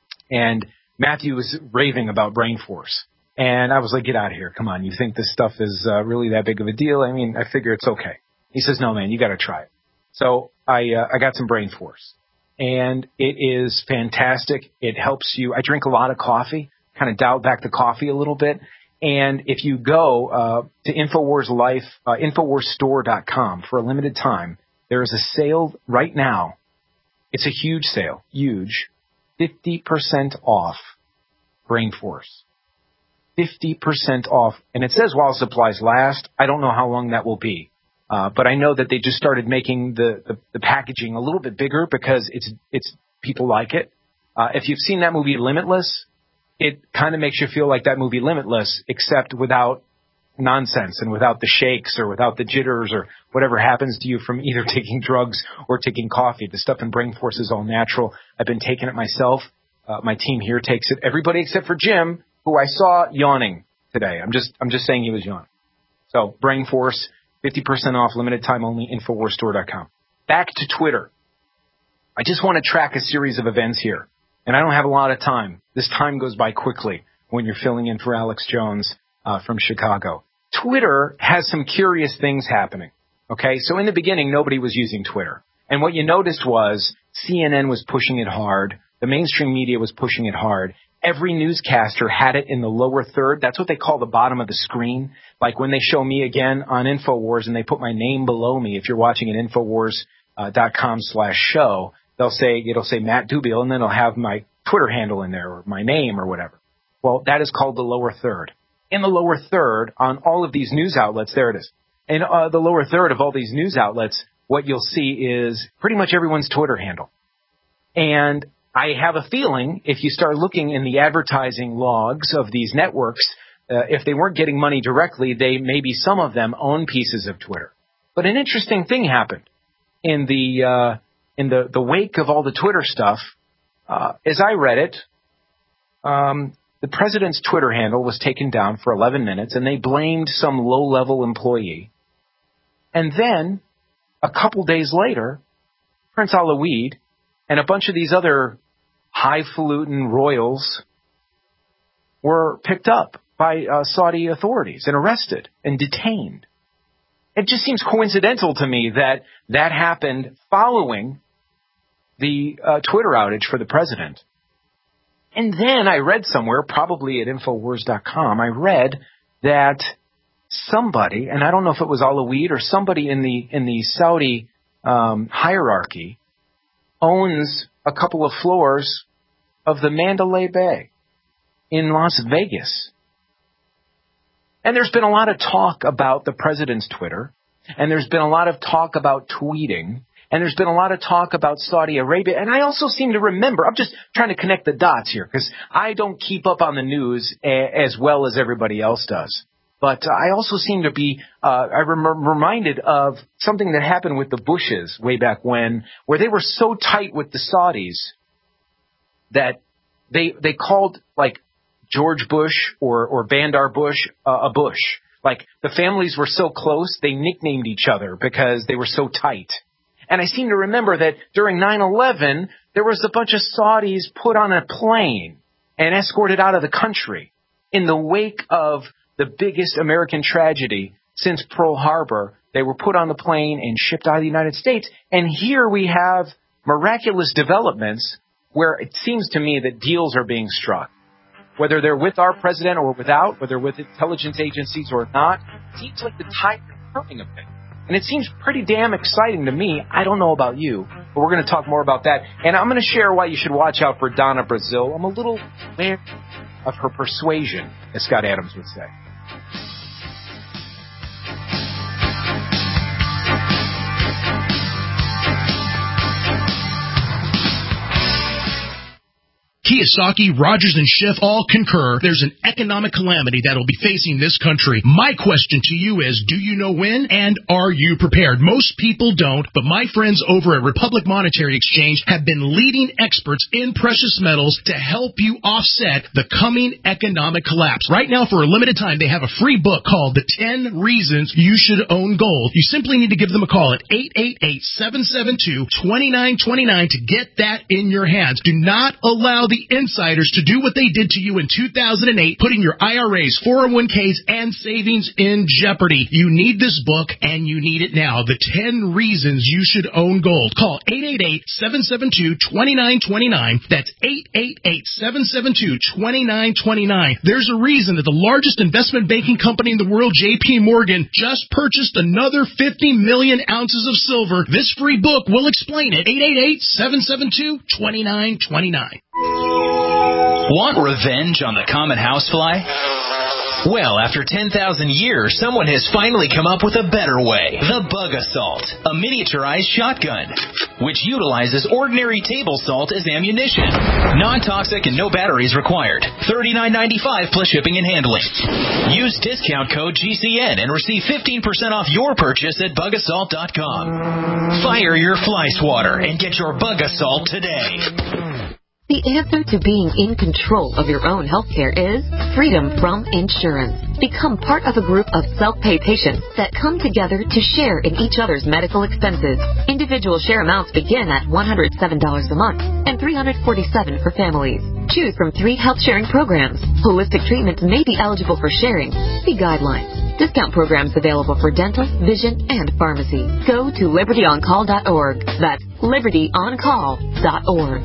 Speaker 6: And Matthew was raving about Brain Force. And I was like, get out of here. Come on. You think this stuff is uh, really that big of a deal? I mean, I figure it's okay. He says, no, man, you got to try it. So I uh, I got some Brain Force. And it is fantastic. It helps you. I drink a lot of coffee, kind of dial back the coffee a little bit. And if you go uh, to InfoWars Life, uh, Infowars Store dot com for a limited time, there is a sale right now. It's a huge sale, huge, fifty percent off Brain Force. fifty percent off. And it says while supplies last. I don't know how long that will be. Uh, but I know that they just started making the, the, the packaging a little bit bigger because it's it's people like it. Uh, if you've seen that movie Limitless, it kind of makes you feel like that movie Limitless, except without nonsense and without the shakes or without the jitters or whatever happens to you from either taking drugs or taking coffee. The stuff in Brain Force is all natural. I've been taking it myself. Uh, my team here takes it. Everybody except for Jim, who I saw yawning today. I'm just I'm just saying he was yawning. So Brain Force, fifty percent off, limited time only, Infowars Store dot com. Back to Twitter. I just want to track a series of events here. And I don't have a lot of time. This time goes by quickly when you're filling in for Alex Jones uh, from Chicago. Twitter has some curious things happening. Okay, so in the beginning, nobody was using Twitter. And what you noticed was C N N was pushing it hard. The mainstream media was pushing it hard. Every newscaster had it in the lower third. That's what they call the bottom of the screen. Like when they show me again on InfoWars and they put my name below me, if you're watching at Infowars dot com slash show, they'll say, it'll say Matt Dubiel, and then it'll have my Twitter handle in there or my name or whatever. Well, that is called the lower third. In the lower third, on all of these news outlets, there it is. In uh, the lower third of all these news outlets, what you'll see is pretty much everyone's Twitter handle. And I have a feeling if you start looking in the advertising logs of these networks, uh, if they weren't getting money directly, they maybe some of them own pieces of Twitter. But an interesting thing happened in the uh, in the, the wake of all the Twitter stuff. Uh, as I read it, um, the president's Twitter handle was taken down for eleven minutes, and they blamed some low-level employee. And then, a couple days later, Prince Alawid and a bunch of these other highfalutin royals were picked up by uh, Saudi authorities and arrested and detained. It just seems coincidental to me that that happened following the uh, Twitter outage for the president. And then I read somewhere, probably at Infowars dot com, I read that somebody, and I don't know if it was Alawid or somebody in the in the Saudi um, hierarchy, owns a couple of floors of the Mandalay Bay in Las Vegas. And there's been a lot of talk about the president's Twitter, and there's been a lot of talk about tweeting, and there's been a lot of talk about Saudi Arabia. And I also seem to remember, I'm just trying to connect the dots here, because I don't keep up on the news a, as well as everybody else does. But uh, I also seem to be, uh, I rem- reminded of something that happened with the Bushes way back when, where they were so tight with the Saudis that they they called, like, George Bush or, or Bandar Bush uh, a Bush. Like, the families were so close, they nicknamed each other because they were so tight. And I seem to remember that during nine eleven, there was a bunch of Saudis put on a plane and escorted out of the country in the wake of the biggest American tragedy since Pearl Harbor. They were put on the plane and shipped out of the United States. And here we have miraculous developments where it seems to me that deals are being struck. Whether they're with our president or without, whether with intelligence agencies or not, it seems like the tide is turning a bit. And it seems pretty damn exciting to me. I don't know about you, but we're going to talk more about that. And I'm going to share why you should watch out for Donna Brazile. I'm a little wary of her persuasion, as Scott Adams would say.
Speaker 19: Kiyosaki, Rogers, and Schiff all concur there's an economic calamity that will be facing this country. My question to you is, do you know when, and are you prepared? Most people don't, but my friends over at Republic Monetary Exchange have been leading experts in precious metals to help you offset the coming economic collapse. Right now, for a limited time, they have a free book called The ten Reasons You Should Own Gold. You simply need to give them a call at eight eight eight, seven seven two, two nine two nine to get that in your hands. Do not allow the insiders to do what they did to you in two thousand eight, putting your I R As, four oh one k's, and savings in jeopardy. You need this book, and you need it now. The ten Reasons You Should Own Gold. Call eight eight eight, seven seven two, two nine two nine. That's eight eight eight, seven seven two, two nine two nine. There's a reason that the largest investment banking company in the world, J P Morgan, just purchased another fifty million ounces of silver. This free book will explain it. eight eight eight, seven seven two, two nine two nine.
Speaker 20: Want revenge on the common housefly? Well, after ten thousand years, someone has finally come up with a better way. The Bug Assault, a miniaturized shotgun, which utilizes ordinary table salt as ammunition. Non-toxic and no batteries required. thirty-nine ninety-five plus shipping and handling. Use discount code G C N and receive fifteen percent off your purchase at bug assault dot com. Fire your fly swatter and get your Bug Assault today.
Speaker 21: The answer to being in control of your own healthcare is freedom from insurance. Become part of a group of self-pay patients that come together to share in each other's medical expenses. Individual share amounts begin at one hundred seven dollars a month and three hundred forty-seven dollars for families. Choose from three health sharing programs. Holistic treatments may be eligible for sharing. See guidelines. Discount programs available for dental, vision, and pharmacy. Go to liberty on call dot org. That's liberty on call dot org.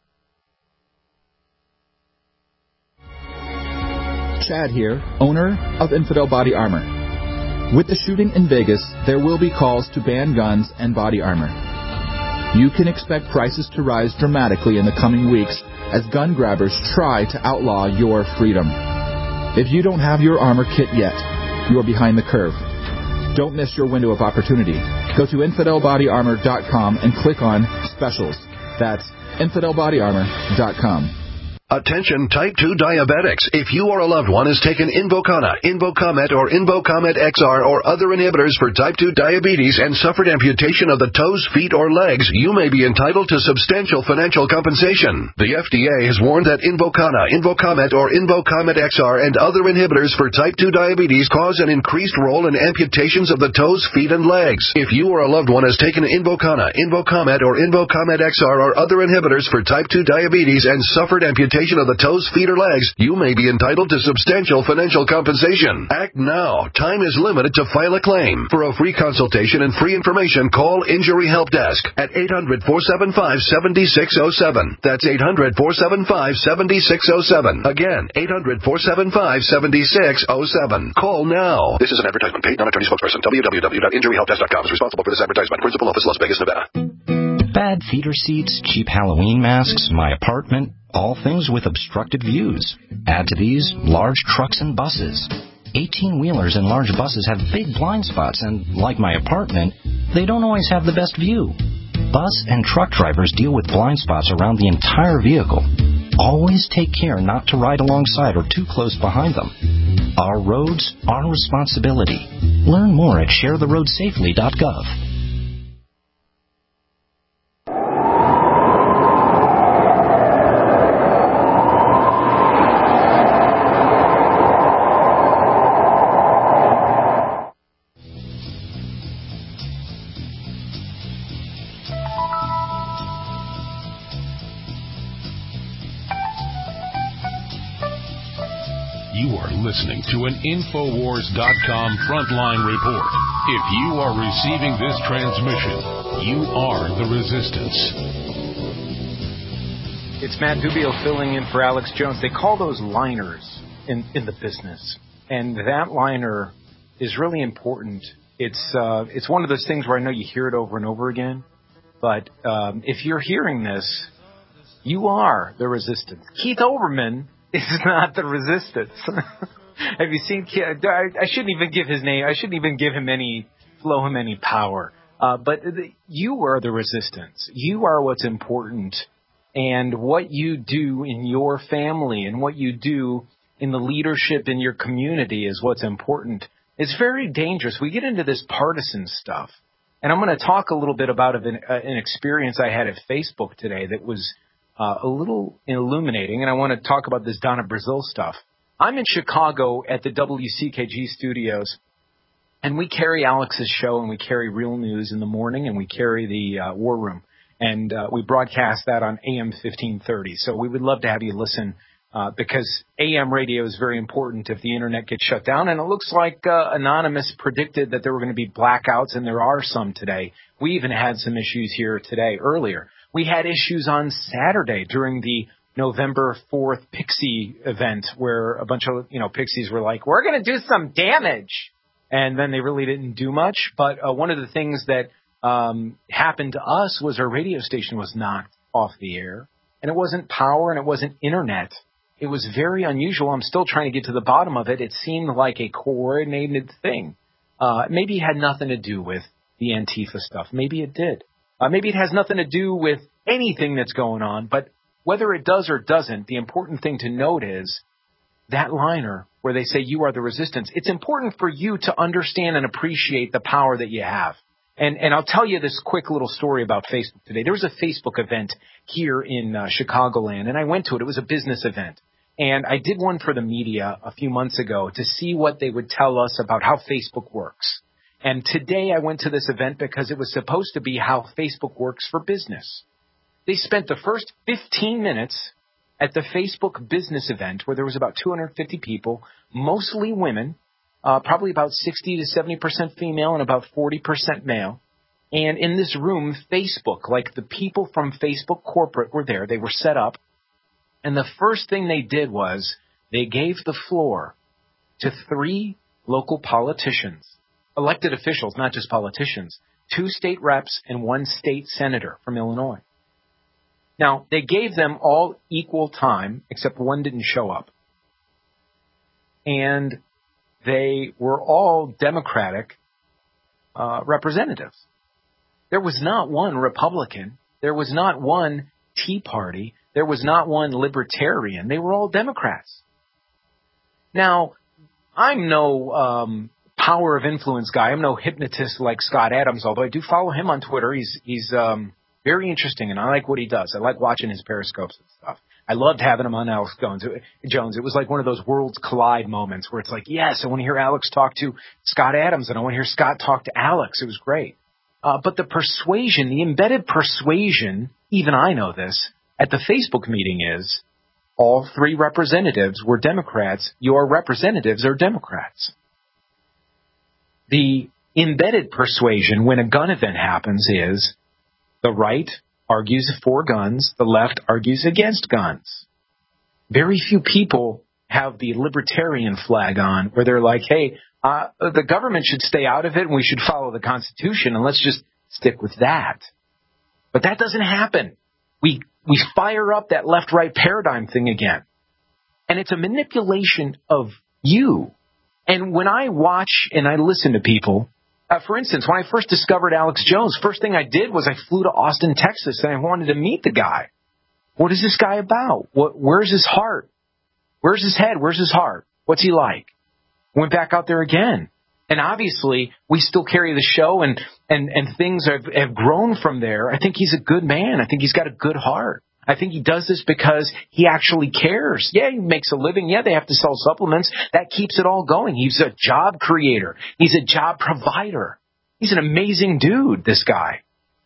Speaker 22: Chad here, owner of Infidel Body Armor. With the shooting in Vegas, there will be calls to ban guns and body armor. You can expect prices to rise dramatically in the coming weeks as gun grabbers try to outlaw your freedom. If you don't have your armor kit yet, you are behind the curve. Don't miss your window of opportunity. Go to infidel body armor dot com and click on Specials. That's infidel body armor dot com.
Speaker 1: Attention type two diabetics. If you or a loved one has taken Invokana, Invocomet, or Invocomet X R or other inhibitors for type two diabetes and suffered amputation of the toes, feet, or legs, you may be entitled to substantial financial compensation. The F D A has warned that Invokana, Invocomet, or Invocomet X R and other inhibitors for type two diabetes cause an increased role in amputations of the toes, feet, and legs. If you or a loved one has taken Invokana, Invocomet, or Invocomet X R or other inhibitors for type two diabetes and suffered amputation of the toes, feet, or legs, you may be entitled to substantial financial compensation. Act now. Time is limited to file a claim. For a free consultation and free information, call Injury Help Desk at eight hundred, four seven five, seven six zero seven. That's eight hundred, four seven five, seven six zero seven. Again, eight hundred, four seven five, seven six zero seven. Call now. This is an advertisement. Paid non-attorney spokesperson. w w w dot injury help desk dot com is responsible for this advertisement. Principal office, Las Vegas, Nevada.
Speaker 23: Bad theater seats, cheap Halloween masks, my apartment, all things with obstructed views. Add to these large trucks and buses. eighteen-wheelers and large buses have big blind spots, and like my apartment, they don't always have the best view. Bus and truck drivers deal with blind spots around the entire vehicle. Always take care not to ride alongside or too close behind them. Our roads, our responsibility. Learn more at share the road safely dot gov.
Speaker 24: Listening to an Infowars dot com frontline report. If you are receiving this transmission, you are the resistance.
Speaker 6: It's Matt Dubio filling in for Alex Jones. They call those liners in, in the business. And that liner is really important. It's uh, it's one of those things where I know you hear it over and over again. But um, if you're hearing this, you are the resistance. Keith Olbermann is not the resistance. Have you seen? I, I shouldn't even give his name. I shouldn't even give him any, flow him any power. Uh, but the, you are the resistance. You are what's important, and what you do in your family and what you do in the leadership in your community is what's important. It's very dangerous. We get into this partisan stuff, and I'm going to talk a little bit about an, uh, an experience I had at Facebook today that was uh, a little illuminating, and I want to talk about this Donna Brazil stuff. I'm in Chicago at the W C K G studios, and we carry Alex's show, and we carry Real News in the morning, and we carry the uh, War Room, and uh, we broadcast that on A M fifteen thirty. So we would love to have you listen uh, because A M radio is very important if the Internet gets shut down, and it looks like uh, Anonymous predicted that there were going to be blackouts, and there are some today. We even had some issues here today earlier. We had issues on Saturday during the November fourth Pixie event where a bunch of, you know, Pixies were like, we're going to do some damage. And then they really didn't do much. But uh, one of the things that um, happened to us was our radio station was knocked off the air. And it wasn't power and it wasn't internet. It was very unusual. I'm still trying to get to the bottom of it. It seemed like a coordinated thing. Uh, maybe it had nothing to do with the Antifa stuff. Maybe it did. Uh, maybe it has nothing to do with anything that's going on. But whether it does or doesn't, the important thing to note is that liner where they say you are the resistance. It's important for you to understand and appreciate the power that you have. And and I'll tell you this quick little story about Facebook today. There was a Facebook event here in uh, Chicagoland, and I went to it. It was a business event. And I did one for the media a few months ago to see what they would tell us about how Facebook works. And today I went to this event because it was supposed to be how Facebook works for business. They spent the first fifteen minutes at the Facebook business event where there was about two hundred fifty people, mostly women, Uh, probably about sixty to seventy percent female and about forty percent male. And in this room, Facebook, like the people from Facebook corporate were there. They were set up. And the first thing they did was they gave the floor to three local politicians, elected officials, not just politicians, two state reps and one state senator from Illinois. Now, they gave them all equal time, except one didn't show up. And they were all Democratic uh, representatives. There was not one Republican. There was not one Tea Party. There was not one Libertarian. They were all Democrats. Now, I'm no um, power of influence guy. I'm no hypnotist like Scott Adams, although I do follow him on Twitter. He's he's um, very interesting, and I like what he does. I like watching his periscopes and stuff. I loved having him on Alex Jones. It was like one of those worlds collide moments where it's like, yes, I want to hear Alex talk to Scott Adams, and I want to hear Scott talk to Alex. It was great. Uh, but the persuasion, the embedded persuasion, even I know this, at the Facebook meeting is all three representatives were Democrats. Your representatives are Democrats. The embedded persuasion when a gun event happens is the right argues for guns, the left argues against guns. Very few people have the libertarian flag on where they're like, hey, uh, the government should stay out of it and we should follow the Constitution and let's just stick with that. But that doesn't happen. We we fire up that left-right paradigm thing again. And it's a manipulation of you. And when I watch and I listen to people, Uh, for instance, when I first discovered Alex Jones, first thing I did was I flew to Austin, Texas, and I wanted to meet the guy. What is this guy about? What, where's his heart? Where's his head? Where's his heart? What's he like? Went back out there again. And obviously, we still carry the show, and, and, and things have, have grown from there. I think he's a good man. I think he's got a good heart. I think he does this because he actually cares. Yeah, he makes a living. Yeah, they have to sell supplements. That keeps it all going. He's a job creator. He's a job provider. He's an amazing dude, this guy.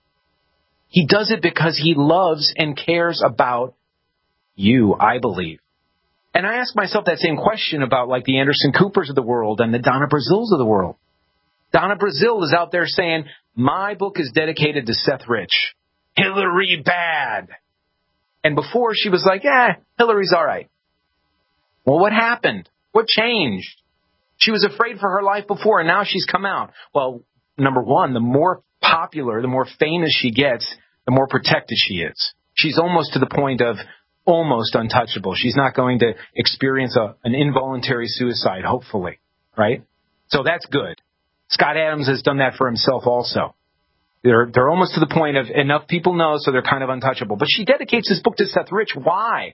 Speaker 6: He does it because he loves and cares about you, I believe. And I ask myself that same question about like the Anderson Coopers of the world and the Donna Brazils of the world. Donna Brazil is out there saying, my book is dedicated to Seth Rich. Hillary bad. And before she was like, eh, Hillary's all right. Well, what happened? What changed? She was afraid for her life before, and now she's come out. Well, number one, the more popular, the more famous she gets, the more protected she is. She's almost to the point of almost untouchable. She's not going to experience a, an involuntary suicide, hopefully, right? So that's good. Scott Adams has done that for himself also. They're they're almost to the point of enough people know, so they're kind of untouchable. But she dedicates this book to Seth Rich. Why?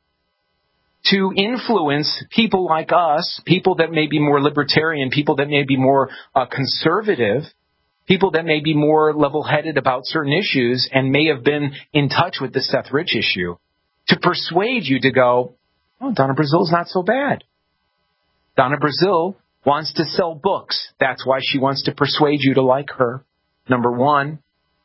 Speaker 6: To influence people like us, people that may be more libertarian, people that may be more uh, conservative, people that may be more level-headed about certain issues and may have been in touch with the Seth Rich issue, to persuade you to go, oh, Donna Brazil's not so bad. Donna Brazil wants to sell books. That's why she wants to persuade you to like her. Number one,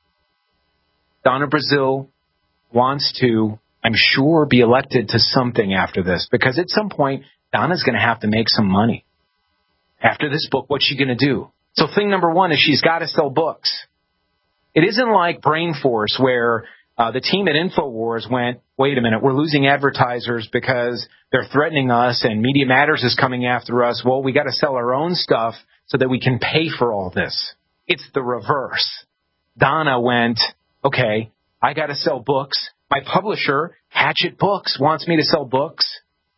Speaker 6: Donna Brazil wants to, I'm sure, be elected to something after this, because at some point, Donna's going to have to make some money. After this book, what's she going to do? So thing number one is she's got to sell books. It isn't like Brain Force where uh, the team at InfoWars went, wait a minute, we're losing advertisers because they're threatening us and Media Matters is coming after us. Well, we got to sell our own stuff so that we can pay for all this. It's the reverse. Donna went, okay, I got to sell books. My publisher, Hatchet Books, wants me to sell books.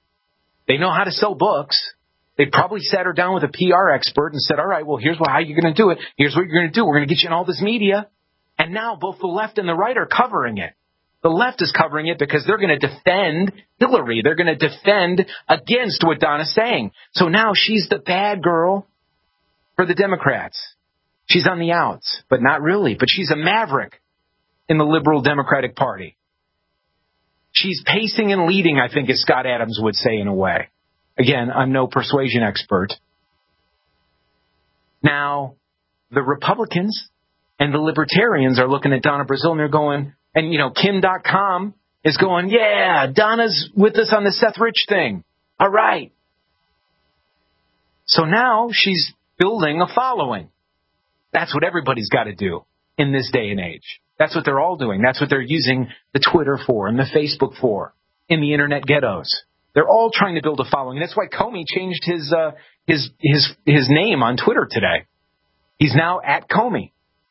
Speaker 6: They know how to sell books. They probably sat her down with a P R expert and said, all right, well, here's how you're going to do it. Here's what you're going to do. We're going to get you in all this media. And now both the left and the right are covering it. The left is covering it because they're going to defend Hillary. They're going to defend against what Donna's saying. So now she's the bad girl for the Democrats. She's on the outs, but not really. But she's a maverick in the liberal Democratic Party. She's pacing and leading, I think, as Scott Adams would say in a way. Again, I'm no persuasion expert. Now, the Republicans and the Libertarians are looking at Donna Brazile and they're going, and, you know, Kim dot com is going, yeah, Donna's with us on the Seth Rich thing. All right. So now she's building a following. That's what everybody's got to do in this day and age. That's what they're all doing. That's what they're using the Twitter for and the Facebook for in the internet ghettos. They're all trying to build a following. That's why Comey changed his uh, his his his name on Twitter today. He's now at Comey.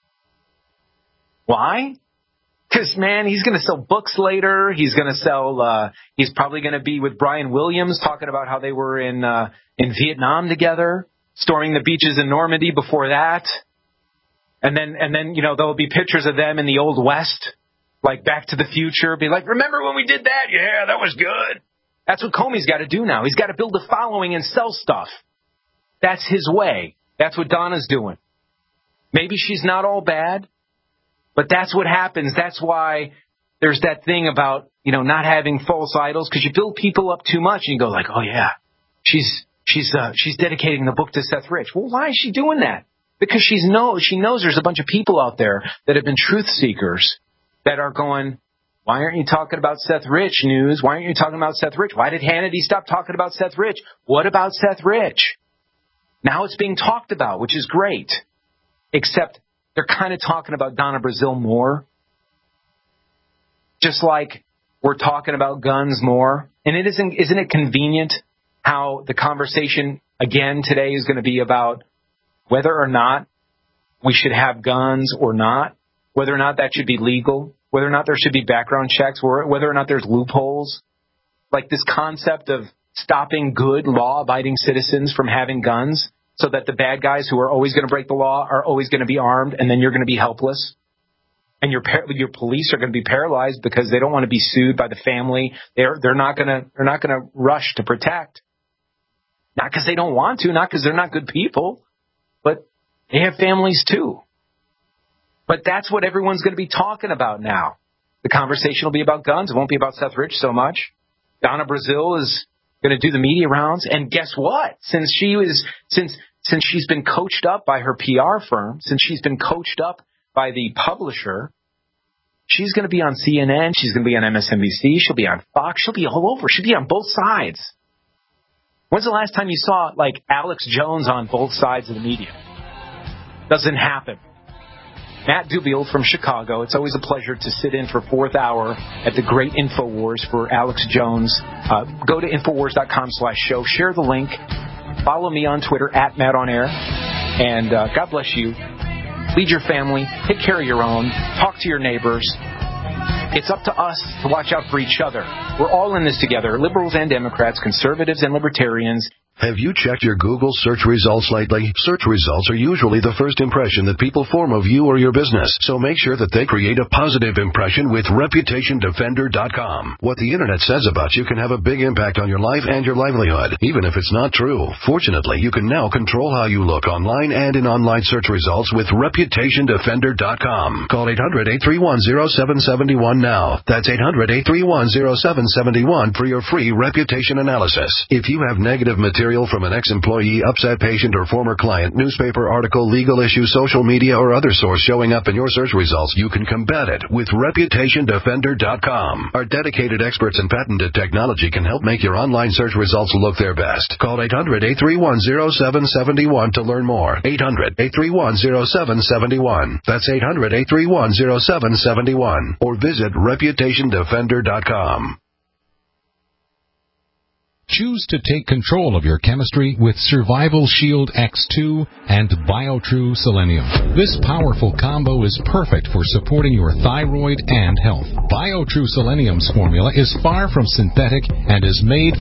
Speaker 6: Why? Because, man, he's going to sell books later. He's going to sell, uh, he's probably going to be with Brian Williams talking about how they were in, uh, in Vietnam together, storming the beaches in Normandy before that. And then, and then, you know, there'll be pictures of them in the Old West, like Back to the Future. Be like, remember when we did that? Yeah, that was good. That's what Comey's got to do now. He's got to build a following and sell stuff. That's his way. That's what Donna's doing. Maybe she's not all bad. But that's what happens. That's why there's that thing about, you know, not having false idols, because you build people up too much and you go like, oh, yeah, she's she's uh, she's dedicating the book to Seth Rich. Well, why is she doing that? Because she's know, she knows there's a bunch of people out there that have been truth seekers that are going, why aren't you talking about Seth Rich news? Why aren't you talking about Seth Rich? Why did Hannity stop talking about Seth Rich? What about Seth Rich? Now it's being talked about, which is great, except they're kind of talking about Donna Brazile more. Just like we're talking about guns more. And it isn't, isn't it convenient how the conversation again today is going to be about whether or not we should have guns or not, whether or not that should be legal, whether or not there should be background checks, or whether or not there's loopholes. Like this concept of stopping good law-abiding citizens from having guns, so that the bad guys who are always going to break the law are always going to be armed, and then you're going to be helpless. And your par- your police are going to be paralyzed because they don't want to be sued by the family. They're they're not going to they're not going to rush to protect. Not because they don't want to, not because they're not good people, but they have families too. But that's what everyone's going to be talking about now. The conversation will be about guns. It won't be about Seth Rich so much. Donna Brazile is going to do the media rounds, and guess what? Since she was, since since she's been coached up by her P R firm, since she's been coached up by the publisher, she's going to be on C N N, she's going to be on M S N B C, she'll be on Fox, she'll be all over, she'll be on both sides. When's the last time you saw like Alex Jones on both sides of the media? Doesn't happen. Matt Dubiel from Chicago. It's always a pleasure to sit in for fourth hour at the great InfoWars for Alex Jones. Uh, go to InfoWars.com slash show. Share the link. Follow me on Twitter, at Matt on Air. And uh, God bless you. Lead your family. Take care of your own. Talk to your neighbors. It's up to us to watch out for each other. We're all in this together, liberals and Democrats, conservatives and libertarians.
Speaker 1: Have you checked your Google search results lately? Search results are usually the first impression that people form of you or your business, so make sure that they create a positive impression with Reputation Defender dot com. What the Internet says about you can have a big impact on your life and your livelihood, even if it's not true. Fortunately, you can now control how you look online and in online search results with Reputation Defender dot com. Call eight hundred, eight three one, zero seven seven one now. That's eight hundred, eight three one, zero seven seven one for your free reputation analysis. If you have negative material from an ex-employee, upset patient, or former client, newspaper article, legal issue, social media, or other source showing up in your search results, you can combat it with Reputation Defender dot com. Our dedicated experts and patented technology can help make your online search results look their best. Call eight hundred, eight three one, zero seven seven one to learn more. eight hundred, eight three one, zero seven seven one. That's eight hundred, eight three one, zero seven seven one. Or visit Reputation Defender dot com.
Speaker 24: Choose to take control of your chemistry with Survival Shield X two and BioTrue Selenium. This powerful combo is perfect for supporting your thyroid and health. BioTrue Selenium's formula is far from synthetic and is made